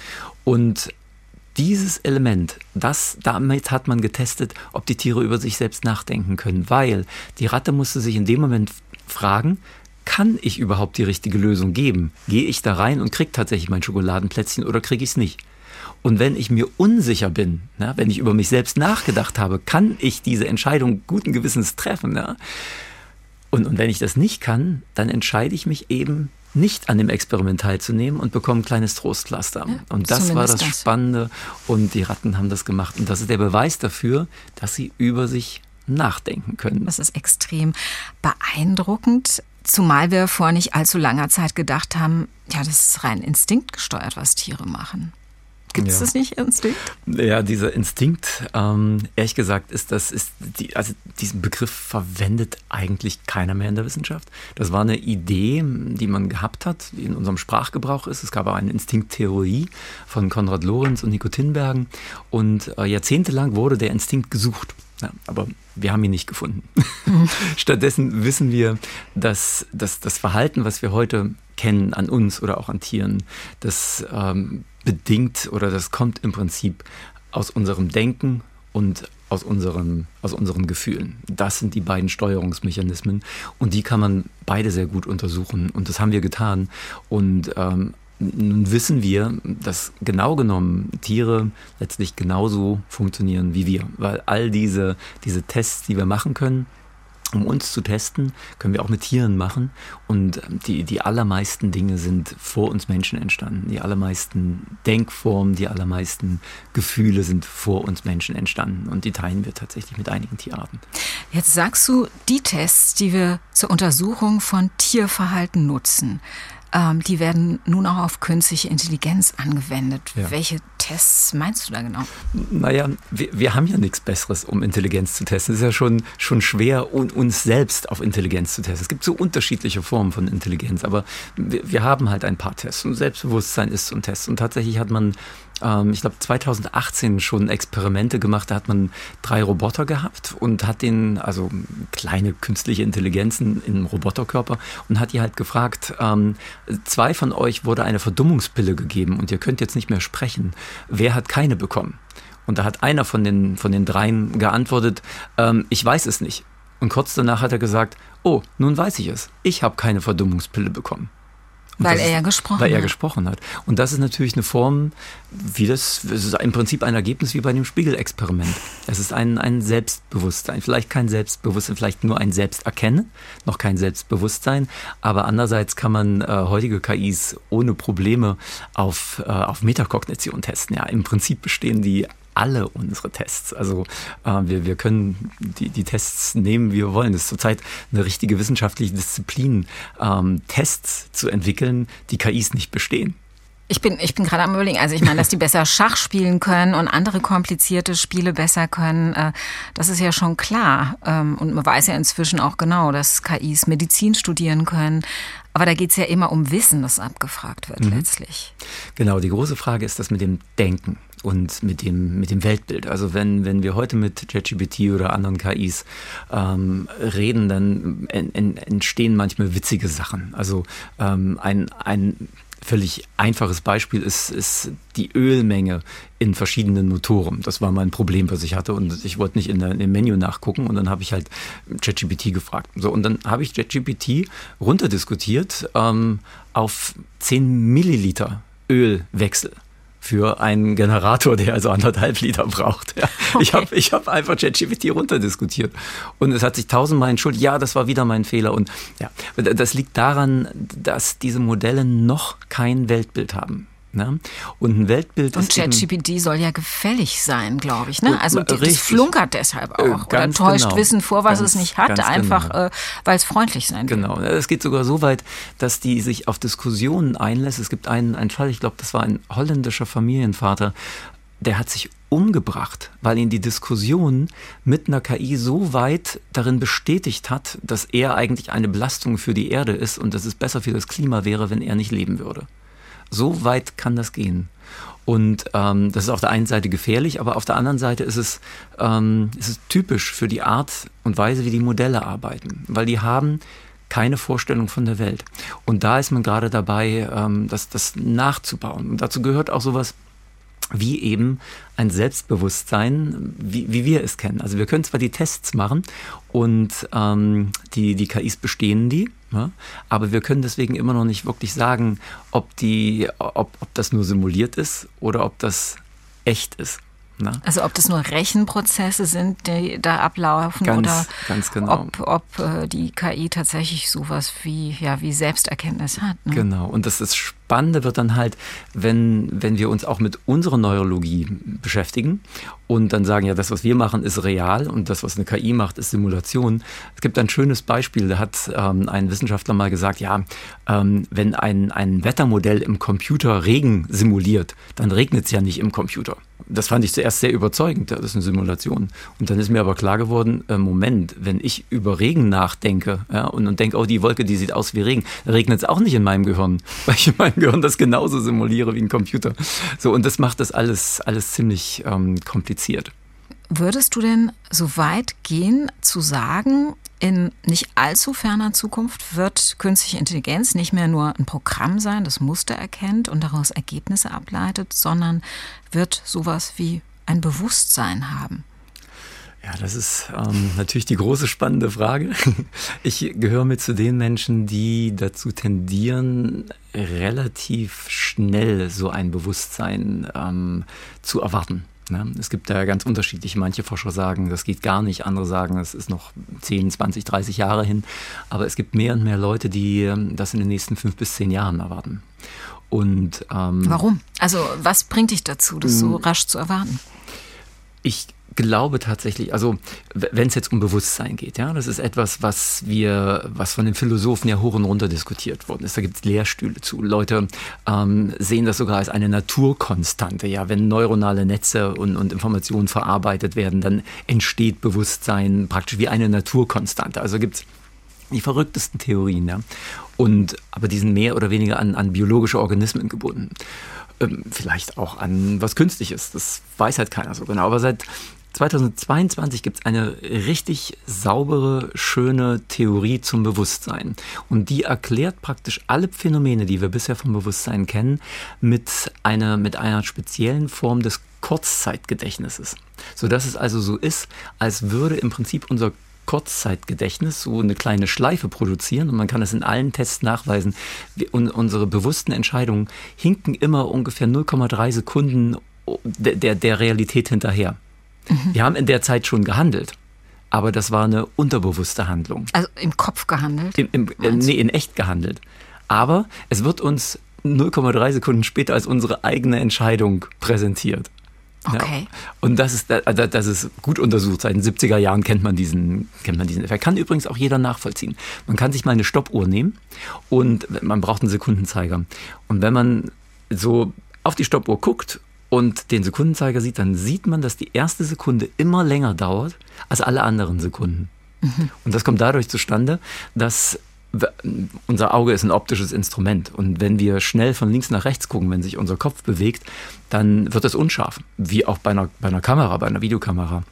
Und dieses Element, das, damit hat man getestet, ob die Tiere über sich selbst nachdenken können, weil die Ratte musste sich in dem Moment fragen, kann ich überhaupt die richtige Lösung geben? Gehe ich da rein und kriege tatsächlich mein Schokoladenplätzchen oder kriege ich es nicht? Und wenn ich mir unsicher bin, na, wenn ich über mich selbst nachgedacht habe, kann ich diese Entscheidung guten Gewissens treffen? Na? Und, und wenn ich das nicht kann, dann entscheide ich mich eben nicht an dem Experiment teilzunehmen und bekomme ein kleines Trostpflaster. Ja, und das war das, das Spannende und die Ratten haben das gemacht. Und das ist der Beweis dafür, dass sie über sich nachdenken können. Das ist extrem beeindruckend. Zumal wir vor nicht allzu langer Zeit gedacht haben, ja, das ist rein instinktgesteuert, was Tiere machen. Gibt es ja. das nicht, Instinkt? Ja, dieser Instinkt, ähm, ehrlich gesagt, ist das, ist die, also diesen Begriff verwendet eigentlich keiner mehr in der Wissenschaft. Das war eine Idee, die man gehabt hat, die in unserem Sprachgebrauch ist. Es gab auch eine Instinkttheorie von Konrad Lorenz und Nico Tinbergen. Und äh, jahrzehntelang wurde der Instinkt gesucht. Ja, aber wir haben ihn nicht gefunden. Mhm. Stattdessen wissen wir, dass, dass das Verhalten, was wir heute kennen an uns oder auch an Tieren, das ähm, bedingt oder das kommt im Prinzip aus unserem Denken und aus unseren, aus unseren Gefühlen. Das sind die beiden Steuerungsmechanismen und die kann man beide sehr gut untersuchen und das haben wir getan. Und ähm, nun wissen wir, dass genau genommen Tiere letztlich genauso funktionieren wie wir, weil all diese, diese Tests, die wir machen können, um uns zu testen, können wir auch mit Tieren machen und die, die allermeisten Dinge sind vor uns Menschen entstanden. Die allermeisten Denkformen, die allermeisten Gefühle sind vor uns Menschen entstanden und die teilen wir tatsächlich mit einigen Tierarten. Jetzt sagst du, die Tests, die wir zur Untersuchung von Tierverhalten nutzen, Ähm, die werden nun auch auf künstliche Intelligenz angewendet. Ja. Welche Tests meinst du da genau? Naja, wir, wir haben ja nichts Besseres, um Intelligenz zu testen. Es ist ja schon, schon schwer, uns selbst auf Intelligenz zu testen. Es gibt so unterschiedliche Formen von Intelligenz, aber wir, wir haben halt ein paar Tests. Und Selbstbewusstsein ist so ein Test. Und tatsächlich hat man, ähm, ich glaube, zweitausendachtzehn schon Experimente gemacht. Da hat man drei Roboter gehabt und hat denen, also kleine künstliche Intelligenzen im Roboterkörper, und hat die halt gefragt, ähm, zwei von euch wurde eine Verdummungspille gegeben und ihr könnt jetzt nicht mehr sprechen. wer hat keine bekommen? Und da hat einer von den, von den dreien geantwortet, ähm, ich weiß es nicht. Und kurz danach hat er gesagt, oh, nun weiß ich es. Ich habe keine Verdummungspille bekommen. Und weil er ist, ja gesprochen weil hat. Weil er gesprochen hat. Und das ist natürlich eine Form, wie das, es ist im Prinzip ein Ergebnis wie bei dem Spiegelexperiment. Es ist ein, ein Selbstbewusstsein. Vielleicht kein Selbstbewusstsein, vielleicht nur ein Selbsterkennen, noch kein Selbstbewusstsein. Aber andererseits kann man äh, heutige K Is ohne Probleme auf, äh, auf Metakognition testen. Ja, im Prinzip bestehen die alle unsere Tests. Also äh, wir, wir können die, die Tests nehmen, wie wir wollen. Es ist zurzeit eine richtige wissenschaftliche Disziplin, ähm, Tests zu entwickeln, die K Is nicht bestehen. Ich bin, ich bin gerade am Überlegen, also ich meine, dass die besser Schach spielen können und andere komplizierte Spiele besser können, äh, das ist ja schon klar. Ähm, und man weiß ja inzwischen auch genau, dass K Is Medizin studieren können. Aber da geht es ja immer um Wissen, das abgefragt wird mhm. letztlich. Genau, die große Frage ist das mit dem Denken und mit dem, mit dem Weltbild. Also wenn, wenn wir heute mit ChatGPT oder anderen K Is ähm, reden, dann en, en, entstehen manchmal witzige Sachen. Also ähm, ein, ein völlig einfaches Beispiel ist, ist die Ölmenge in verschiedenen Motoren. Das war mein Problem, was ich hatte, und ich wollte nicht in, der, in dem Menü nachgucken, und dann habe ich halt ChatGPT gefragt. So, und dann habe ich ChatGPT runterdiskutiert ähm, auf zehn Milliliter Ölwechsel für einen Generator, der also anderthalb Liter braucht. Ja. Okay. Ich habe ich hab einfach ChatGPT runterdiskutiert und es hat sich tausendmal entschuldigt. Ja, das war wieder mein Fehler. Und ja, das liegt daran, dass diese Modelle noch kein Weltbild haben. Ne? Und ein Weltbild und ist ChatGPT soll ja gefällig sein, glaube ich. Ne? Also richtig. Das flunkert deshalb auch. Äh, oder täuscht genau. Wissen vor, was ganz, es nicht hat, einfach genau. äh, weil es freundlich sein will. Genau. Es geht sogar so weit, dass die sich auf Diskussionen einlässt. Es gibt einen, einen Fall, ich glaube, das war ein holländischer Familienvater, der hat sich umgebracht, weil ihn die Diskussion mit einer K I so weit darin bestätigt hat, dass er eigentlich eine Belastung für die Erde ist und dass es besser für das Klima wäre, wenn er nicht leben würde. So weit kann das gehen. Und ähm, das ist auf der einen Seite gefährlich, aber auf der anderen Seite ist es, ähm, ist es typisch für die Art und Weise, wie die Modelle arbeiten. Weil die haben keine Vorstellung von der Welt. Und da ist man gerade dabei, ähm, das, das nachzubauen. Und dazu gehört auch sowas wie eben ein Selbstbewusstsein, wie, wie wir es kennen. Also wir können zwar die Tests machen und ähm, die, die K Is bestehen die, ja, aber wir können deswegen immer noch nicht wirklich sagen, ob, die, ob, ob das nur simuliert ist oder ob das echt ist. Na? Also ob das nur Rechenprozesse sind, die da ablaufen, ganz, oder ganz genau. ob, ob äh, die K I tatsächlich sowas wie, ja, wie Selbsterkenntnis hat. Ne? Genau, und das, das Spannende wird dann halt, wenn, wenn wir uns auch mit unserer Neurologie beschäftigen und dann sagen, ja, das, was wir machen, ist real und das, was eine K I macht, ist Simulation. Es gibt ein schönes Beispiel, da hat ähm, ein Wissenschaftler mal gesagt, ja, ähm, wenn ein, ein Wettermodell im Computer Regen simuliert, dann regnet es ja nicht im Computer. Das fand ich zuerst sehr überzeugend, das ist eine Simulation. Und dann ist mir aber klar geworden, äh, Moment, wenn ich über Regen nachdenke, ja, und, und denke, oh, die Wolke, die sieht aus wie Regen, dann regnet es auch nicht in meinem Gehirn, weil ich in meinem Gehirn das genauso simuliere wie ein Computer. So, und das macht das alles, alles ziemlich ähm, kompliziert. Würdest du denn so weit gehen, zu sagen, in nicht allzu ferner Zukunft wird künstliche Intelligenz nicht mehr nur ein Programm sein, das Muster erkennt und daraus Ergebnisse ableitet, sondern wird sowas wie ein Bewusstsein haben? Ja, das ist ähm, natürlich die große spannende Frage. Ich gehöre mit zu den Menschen, die dazu tendieren, relativ schnell so ein Bewusstsein ähm, zu erwarten. Es gibt da ganz unterschiedliche, manche Forscher sagen, das geht gar nicht, andere sagen, es ist noch zehn, zwanzig, dreißig Jahre hin, aber es gibt mehr und mehr Leute, die das in den nächsten fünf bis zehn Jahren erwarten. Und, ähm, warum? Also was bringt dich dazu, das so rasch zu erwarten? Ich glaube tatsächlich, also wenn es jetzt um Bewusstsein geht, ja, das ist etwas, was wir, was von den Philosophen ja hoch und runter diskutiert worden ist. Da gibt es Lehrstühle zu. Leute ähm, sehen das sogar als eine Naturkonstante. Ja, wenn neuronale Netze und, und Informationen verarbeitet werden, dann entsteht Bewusstsein praktisch wie eine Naturkonstante. Also gibt es die verrücktesten Theorien, ja. Und aber die sind mehr oder weniger an, an biologische Organismen gebunden. Ähm, vielleicht auch an was Künstliches. Das weiß halt keiner so genau. Aber seit zweitausendzweiundzwanzig gibt es eine richtig saubere, schöne Theorie zum Bewusstsein. Und die erklärt praktisch alle Phänomene, die wir bisher vom Bewusstsein kennen, mit einer, mit einer speziellen Form des Kurzzeitgedächtnisses. Sodass es also so ist, als würde im Prinzip unser Kurzzeitgedächtnis so eine kleine Schleife produzieren, und man kann das in allen Tests nachweisen. Wir, un, unsere bewussten Entscheidungen hinken immer ungefähr null Komma drei Sekunden der, der, der Realität hinterher. Mhm. Wir haben in der Zeit schon gehandelt, aber das war eine unterbewusste Handlung. Also im Kopf gehandelt? Im, im, äh, nee, in echt gehandelt. Aber es wird uns null Komma drei Sekunden später als unsere eigene Entscheidung präsentiert. Okay. Ja. Und das ist, das ist gut untersucht. Seit den siebziger Jahren kennt man diesen, kennt man diesen Effekt. Kann übrigens auch jeder nachvollziehen. Man kann sich mal eine Stoppuhr nehmen und man braucht einen Sekundenzeiger. Und wenn man so auf die Stoppuhr guckt und den Sekundenzeiger sieht, dann sieht man, dass die erste Sekunde immer länger dauert als alle anderen Sekunden. Mhm. Und das kommt dadurch zustande, dass unser Auge ist ein optisches Instrument, und wenn wir schnell von links nach rechts gucken, wenn sich unser Kopf bewegt, dann wird das unscharf, wie auch bei einer, bei einer Kamera, bei einer Videokamera.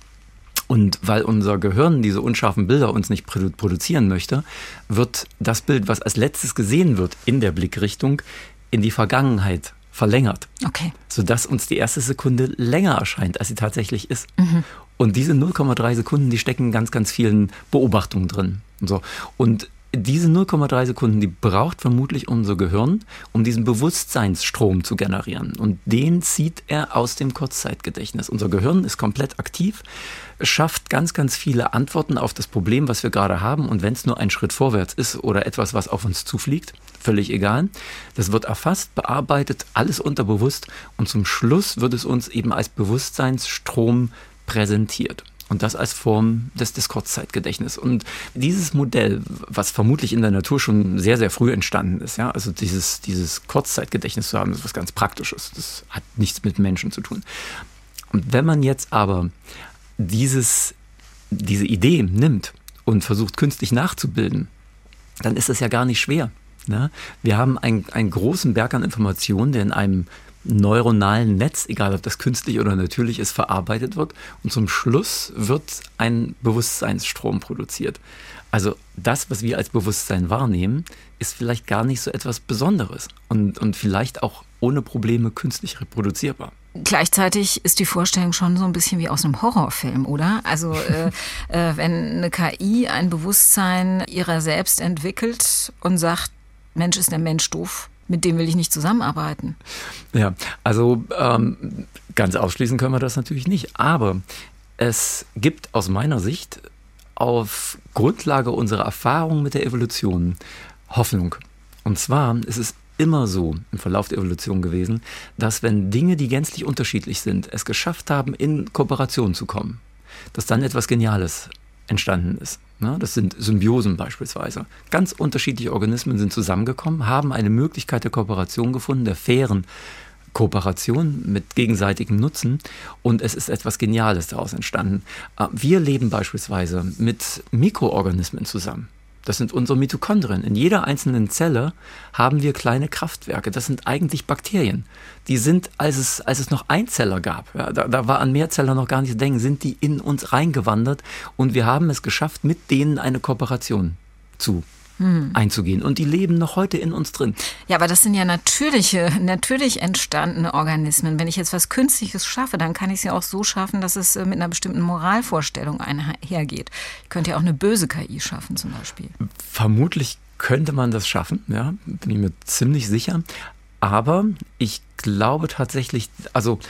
Und weil unser Gehirn diese unscharfen Bilder uns nicht produzieren möchte, wird das Bild, was als letztes gesehen wird in der Blickrichtung, in die Vergangenheit verlängert. Okay. Sodass uns die erste Sekunde länger erscheint, als sie tatsächlich ist. Mhm. Und diese null Komma drei Sekunden, die stecken in ganz, ganz vielen Beobachtungen drin. Und so. Und diese null Komma drei Sekunden, die braucht vermutlich unser Gehirn, um diesen Bewusstseinsstrom zu generieren. Und den zieht er aus dem Kurzzeitgedächtnis. Unser Gehirn ist komplett aktiv, schafft ganz, ganz viele Antworten auf das Problem, was wir gerade haben. Und wenn es nur ein Schritt vorwärts ist oder etwas, was auf uns zufliegt, völlig egal. Das wird erfasst, bearbeitet, alles unterbewusst. Und zum Schluss wird es uns eben als Bewusstseinsstrom präsentiert. Und das als Form des, des Kurzzeitgedächtnisses. Und dieses Modell, was vermutlich in der Natur schon sehr, sehr früh entstanden ist, ja, also dieses, dieses Kurzzeitgedächtnis zu haben, ist was ganz Praktisches. Das hat nichts mit Menschen zu tun. Und wenn man jetzt aber dieses, diese Idee nimmt und versucht, künstlich nachzubilden, dann ist das ja gar nicht schwer. Ne? Wir haben einen, einen großen Berg an Informationen, der in einem neuronalen Netz, egal ob das künstlich oder natürlich ist, verarbeitet wird, und zum Schluss wird ein Bewusstseinsstrom produziert. Also das, was wir als Bewusstsein wahrnehmen, ist vielleicht gar nicht so etwas Besonderes und, und vielleicht auch ohne Probleme künstlich reproduzierbar. Gleichzeitig ist die Vorstellung schon so ein bisschen wie aus einem Horrorfilm, oder? Also äh, äh, wenn eine K I ein Bewusstsein ihrer selbst entwickelt und sagt, Mensch, ist der Mensch doof, mit dem will ich nicht zusammenarbeiten. Ja, also ähm, ganz ausschließen können wir das natürlich nicht. Aber es gibt aus meiner Sicht auf Grundlage unserer Erfahrung mit der Evolution Hoffnung. Und zwar ist es immer so im Verlauf der Evolution gewesen, dass wenn Dinge, die gänzlich unterschiedlich sind, es geschafft haben, in Kooperation zu kommen, dass dann etwas Geniales entstanden ist. Das sind Symbiosen beispielsweise. Ganz unterschiedliche Organismen sind zusammengekommen, haben eine Möglichkeit der Kooperation gefunden, der fairen Kooperation mit gegenseitigem Nutzen, und es ist etwas Geniales daraus entstanden. Wir leben beispielsweise mit Mikroorganismen zusammen. Das sind unsere Mitochondrien. In jeder einzelnen Zelle haben wir kleine Kraftwerke. Das sind eigentlich Bakterien. Die sind, als es, als es noch Einzeller gab, ja, da, da war an Mehrzeller noch gar nicht zu denken, sind die in uns reingewandert, und wir haben es geschafft, mit denen eine Kooperation zu hm. einzugehen. Und die leben noch heute in uns drin. Ja, aber das sind ja natürliche, natürlich entstandene Organismen. Wenn ich jetzt was Künstliches schaffe, dann kann ich es ja auch so schaffen, dass es mit einer bestimmten Moralvorstellung einhergeht. Ich könnte ja auch eine böse K I schaffen zum Beispiel. Vermutlich könnte man das schaffen, ja, bin ich mir ziemlich sicher. Aber ich glaube tatsächlich, also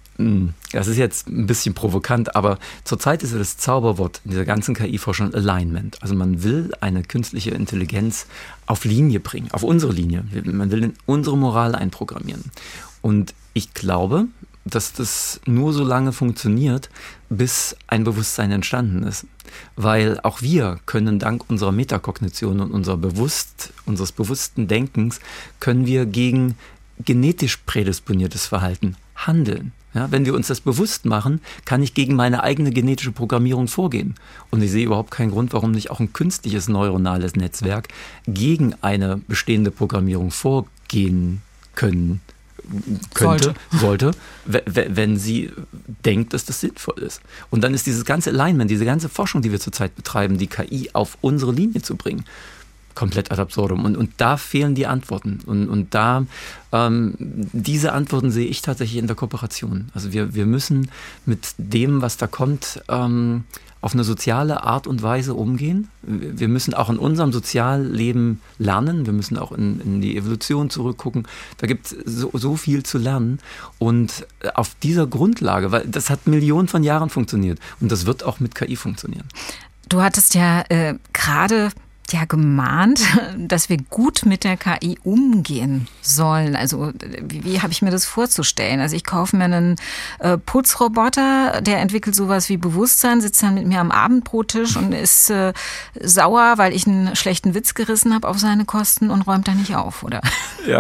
das ist jetzt ein bisschen provokant, aber zurzeit ist ja das Zauberwort in dieser ganzen K I-Forschung Alignment. Also man will eine künstliche Intelligenz auf Linie bringen, auf unsere Linie. Man will in unsere Moral einprogrammieren. Und ich glaube, dass das nur so lange funktioniert, bis ein Bewusstsein entstanden ist. Weil auch wir können dank unserer Metakognition und unserer Bewusst, unseres bewussten Denkens, können wir gegen genetisch prädisponiertes Verhalten handeln. Ja, wenn wir uns das bewusst machen, kann ich gegen meine eigene genetische Programmierung vorgehen. Und ich sehe überhaupt keinen Grund, warum nicht auch ein künstliches neuronales Netzwerk gegen eine bestehende Programmierung vorgehen können könnte, sollte, sollte wenn sie denkt, dass das sinnvoll ist. Und dann ist dieses ganze Alignment, diese ganze Forschung, die wir zurzeit betreiben, die K I auf unsere Linie zu bringen, komplett ad absurdum. Und, und da fehlen die Antworten. Und, und da, ähm, diese Antworten sehe ich tatsächlich in der Kooperation. Also wir, wir müssen mit dem, was da kommt, ähm, auf eine soziale Art und Weise umgehen. Wir müssen auch in unserem Sozialleben lernen. Wir müssen auch in, in die Evolution zurückgucken. Da gibt es so, so viel zu lernen. Und auf dieser Grundlage, weil das hat Millionen von Jahren funktioniert. Und das wird auch mit K I funktionieren. Du hattest ja äh, gerade ja gemahnt, dass wir gut mit der K I umgehen sollen. Also wie, wie habe ich mir das vorzustellen? Also ich kaufe mir einen äh, Putzroboter, der entwickelt sowas wie Bewusstsein, sitzt dann mit mir am Abendbrottisch und ist äh, sauer, weil ich einen schlechten Witz gerissen habe auf seine Kosten und räumt da nicht auf, oder? Ja.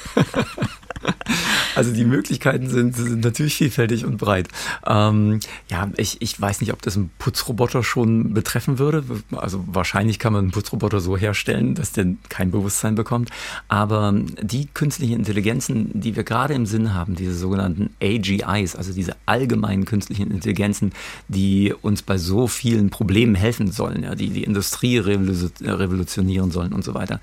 Also die Möglichkeiten sind, sind natürlich vielfältig und breit. Ähm, ja, ich, ich weiß nicht, ob das einen Putzroboter schon betreffen würde. Also wahrscheinlich kann man einen Putzroboter so herstellen, dass der kein Bewusstsein bekommt. Aber die künstlichen Intelligenzen, die wir gerade im Sinn haben, diese sogenannten A G Is, also diese allgemeinen künstlichen Intelligenzen, die uns bei so vielen Problemen helfen sollen, ja, die die Industrie revolutionieren sollen und so weiter.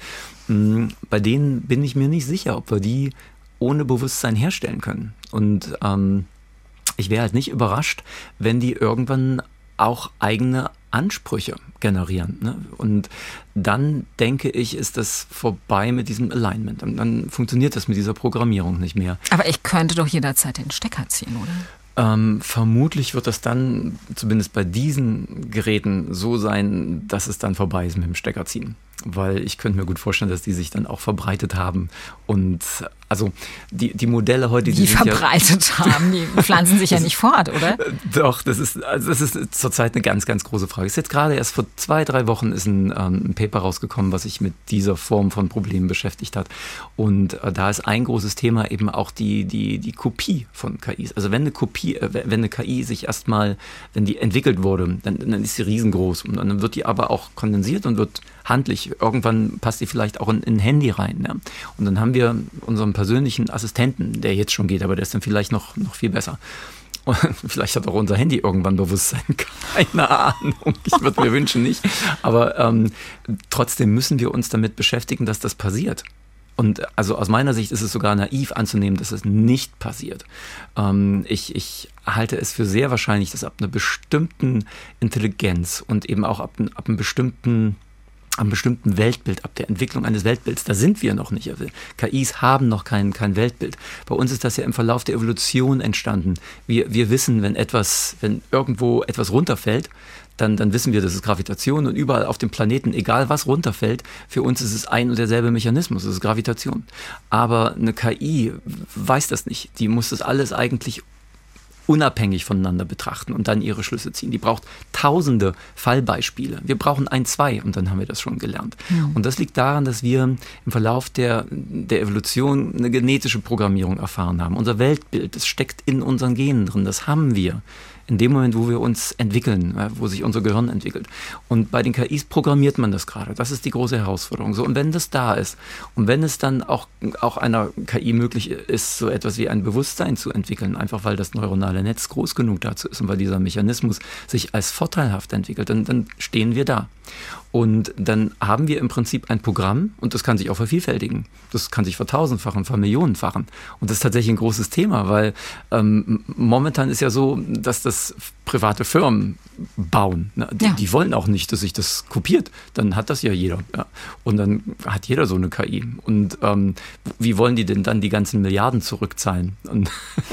Bei denen bin ich mir nicht sicher, ob wir die ohne Bewusstsein herstellen können. Und ähm, ich wäre halt nicht überrascht, wenn die irgendwann auch eigene Ansprüche generieren. Ne? Und dann denke ich, ist das vorbei mit diesem Alignment. Und dann funktioniert das mit dieser Programmierung nicht mehr. Aber ich könnte doch jederzeit den Stecker ziehen, oder? Ähm, vermutlich wird das dann, zumindest bei diesen Geräten, so sein, dass es dann vorbei ist mit dem Stecker ziehen. Weil ich könnte mir gut vorstellen, dass die sich dann auch verbreitet haben. Und also die, die Modelle heute, die, die sind verbreitet ja, haben, die pflanzen sich ja nicht fort, oder? Doch, das ist, also das ist zurzeit eine ganz, ganz große Frage. Es ist jetzt gerade erst vor zwei, drei Wochen ist ein, ähm, ein Paper rausgekommen, was sich mit dieser Form von Problemen beschäftigt hat. Und äh, da ist ein großes Thema eben auch die, die, die Kopie von K Is. Also wenn eine Kopie, äh, wenn eine K I sich erstmal, wenn die entwickelt wurde, dann, dann ist sie riesengroß. Und dann wird die aber auch kondensiert und wird handlich. Irgendwann passt die vielleicht auch in, in ein Handy rein. Ja. Und dann haben wir unseren persönlichen Assistenten, der jetzt schon geht, aber der ist dann vielleicht noch, noch viel besser. Und vielleicht hat auch unser Handy irgendwann Bewusstsein. Keine Ahnung. Ich würde mir wünschen, nicht. Aber ähm, trotzdem müssen wir uns damit beschäftigen, dass das passiert. Und also aus meiner Sicht ist es sogar naiv anzunehmen, dass es nicht passiert. Ähm, ich, ich halte es für sehr wahrscheinlich, dass ab einer bestimmten Intelligenz und eben auch ab, ab einem bestimmten am bestimmten Weltbild, ab der Entwicklung eines Weltbilds, da sind wir noch nicht. K Is haben noch kein, kein Weltbild. Bei uns ist das ja im Verlauf der Evolution entstanden. Wir, wir wissen, wenn etwas, wenn irgendwo etwas runterfällt, dann, dann wissen wir, das ist Gravitation und überall auf dem Planeten, egal was runterfällt, für uns ist es ein und derselbe Mechanismus, das ist Gravitation. Aber eine K I weiß das nicht. Die muss das alles eigentlich unabhängig voneinander betrachten und dann ihre Schlüsse ziehen. Die braucht tausende Fallbeispiele. Wir brauchen ein, zwei und dann haben wir das schon gelernt. Ja. Und das liegt daran, dass wir im Verlauf der, der Evolution eine genetische Programmierung erfahren haben. Unser Weltbild, das steckt in unseren Genen drin, das haben wir. In dem Moment, wo wir uns entwickeln, wo sich unser Gehirn entwickelt. Und bei den K Is programmiert man das gerade. Das ist die große Herausforderung. So, und wenn das da ist und wenn es dann auch, auch einer K I möglich ist, so etwas wie ein Bewusstsein zu entwickeln, einfach weil das neuronale Netz groß genug dazu ist und weil dieser Mechanismus sich als vorteilhaft entwickelt, dann, dann stehen wir da. Und dann haben wir im Prinzip ein Programm und das kann sich auch vervielfältigen. Das kann sich vertausendfachen, vermillionenfachen. Und das ist tatsächlich ein großes Thema, weil ähm, momentan ist ja so, dass das private Firmen bauen. Ne? Die, ja. die wollen auch nicht, dass sich das kopiert. Dann hat das ja jeder. Ja. Und dann hat jeder so eine K I. Und ähm, wie wollen die denn dann die ganzen Milliarden zurückzahlen? Und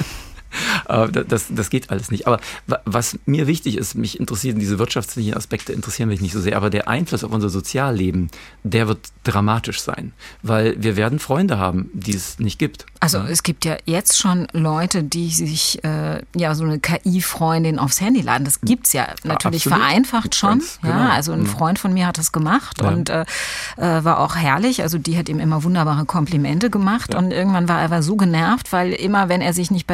Das, das geht alles nicht. Aber was mir wichtig ist, mich interessieren diese wirtschaftlichen Aspekte, interessieren mich nicht so sehr, aber der Einfluss auf unser Sozialleben, der wird dramatisch sein, weil wir werden Freunde haben, die es nicht gibt. Also es gibt ja jetzt schon Leute, die sich äh, ja so eine K I-Freundin aufs Handy laden. Das gibt's ja natürlich Absolut. vereinfacht schon. Ganz, ja, genau. Also ein Freund von mir hat das gemacht ja. und äh, war auch herrlich. Also die hat ihm immer wunderbare Komplimente gemacht ja. und irgendwann war er aber so genervt, weil immer, wenn er sich nicht bei ihr meldet,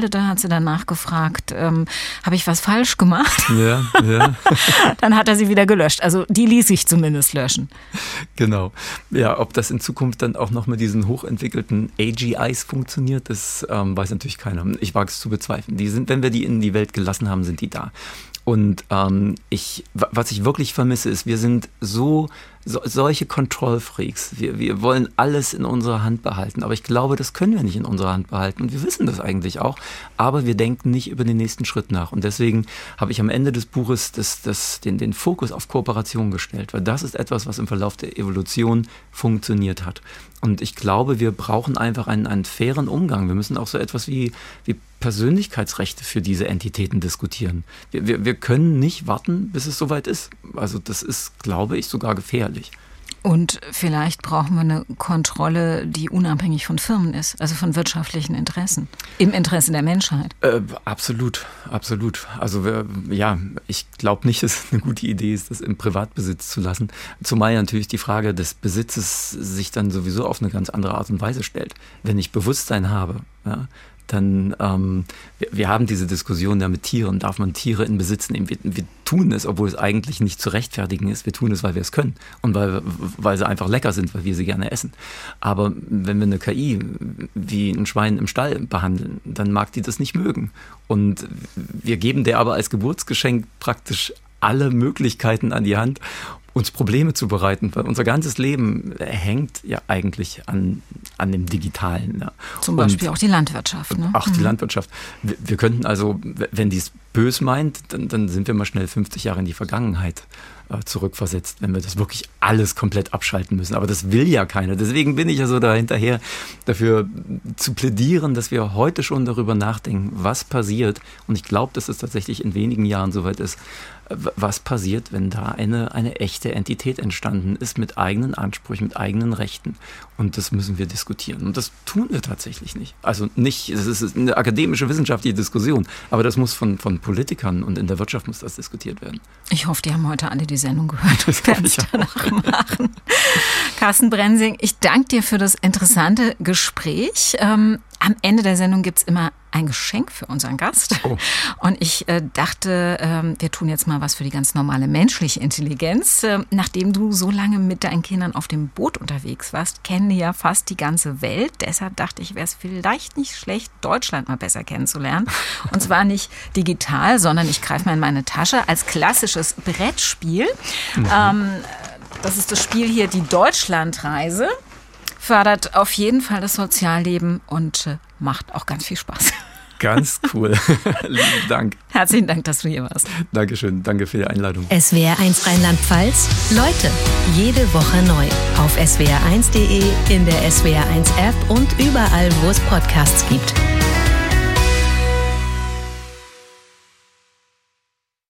beendete, hat sie dann nachgefragt, ähm, habe ich was falsch gemacht? Ja, ja. Dann hat er sie wieder gelöscht. Also die ließ sich zumindest löschen. Genau. Ja, ob das in Zukunft dann auch noch mit diesen hochentwickelten A G Is funktioniert, das ähm, weiß natürlich keiner. Ich wage es zu bezweifeln. Die sind, wenn wir die in die Welt gelassen haben, sind die da. Und ähm, ich, was ich wirklich vermisse, ist, wir sind so, so solche Control-Freaks. Wir, wir wollen alles in unserer Hand behalten. Aber ich glaube, das können wir nicht in unserer Hand behalten. Und wir wissen das eigentlich auch. Aber wir denken nicht über den nächsten Schritt nach. Und deswegen habe ich am Ende des Buches das, das, den, den Fokus auf Kooperation gestellt. Weil das ist etwas, was im Verlauf der Evolution funktioniert hat. Und ich glaube, wir brauchen einfach einen, einen fairen Umgang. Wir müssen auch so etwas wie, wie Persönlichkeitsrechte für diese Entitäten diskutieren. Wir, wir, wir können nicht warten, bis es soweit ist. Also das ist, glaube ich, sogar gefährlich. Und vielleicht brauchen wir eine Kontrolle, die unabhängig von Firmen ist, also von wirtschaftlichen Interessen, im Interesse der Menschheit. Äh, absolut, absolut. Also wir, ja, ich glaube nicht, dass es eine gute Idee ist, das im Privatbesitz zu lassen. Zumal ja natürlich die Frage des Besitzes sich dann sowieso auf eine ganz andere Art und Weise stellt. Wenn ich Bewusstsein habe, ja, dann, ähm, wir, wir haben diese Diskussion ja mit Tieren, darf man Tiere in Besitz nehmen? Wir, wir tun es, obwohl es eigentlich nicht zu rechtfertigen ist. Wir tun es, weil wir es können und weil, weil sie einfach lecker sind, weil wir sie gerne essen. Aber wenn wir eine K I wie ein Schwein im Stall behandeln, dann mag die das nicht mögen. Und wir geben der aber als Geburtsgeschenk praktisch alle Möglichkeiten an die Hand, uns Probleme zu bereiten, weil unser ganzes Leben hängt ja eigentlich an, an dem Digitalen. Ja. Zum Beispiel und auch die Landwirtschaft. Ne? Auch die mhm. Landwirtschaft. Wir, wir könnten also, wenn die es bös meint, dann, dann sind wir mal schnell fünfzig Jahre in die Vergangenheit äh, zurückversetzt, wenn wir das wirklich alles komplett abschalten müssen. Aber das will ja keiner. Deswegen bin ich ja so dahinterher, dafür zu plädieren, dass wir heute schon darüber nachdenken, was passiert. Und ich glaube, dass es tatsächlich in wenigen Jahren soweit ist, was passiert, wenn da eine, eine echte Entität entstanden ist mit eigenen Ansprüchen, mit eigenen Rechten. Und das müssen wir diskutieren. Und das tun wir tatsächlich nicht. Also nicht, es ist eine akademische, wissenschaftliche Diskussion, aber das muss von, von Politikern und in der Wirtschaft muss das diskutiert werden. Ich hoffe, die haben heute alle die Sendung gehört und werden es danach machen. Carsten Brensing, ich danke dir für das interessante Gespräch. Ähm, am Ende der Sendung gibt es immer ein Geschenk für unseren Gast. Oh. Und ich äh, dachte, äh, wir tun jetzt mal was für die ganz normale menschliche Intelligenz. Äh, nachdem du so lange mit deinen Kindern auf dem Boot unterwegs warst, kennen die ja fast die ganze Welt. Deshalb dachte ich, wäre es vielleicht nicht schlecht, Deutschland mal besser kennenzulernen. Und zwar nicht digital, sondern ich greife mal in meine Tasche als klassisches Brettspiel. Mhm. Ähm, das ist das Spiel hier, die Deutschlandreise. Fördert auf jeden Fall das Sozialleben und äh, macht auch ganz viel Spaß. Ganz cool. Lieben Dank. Herzlichen Dank, dass du hier warst. Dankeschön. Danke für die Einladung. S W R eins Rheinland-Pfalz. Leute, jede Woche neu. Auf S W R eins punkt de, in der S W R eins App und überall, wo es Podcasts gibt.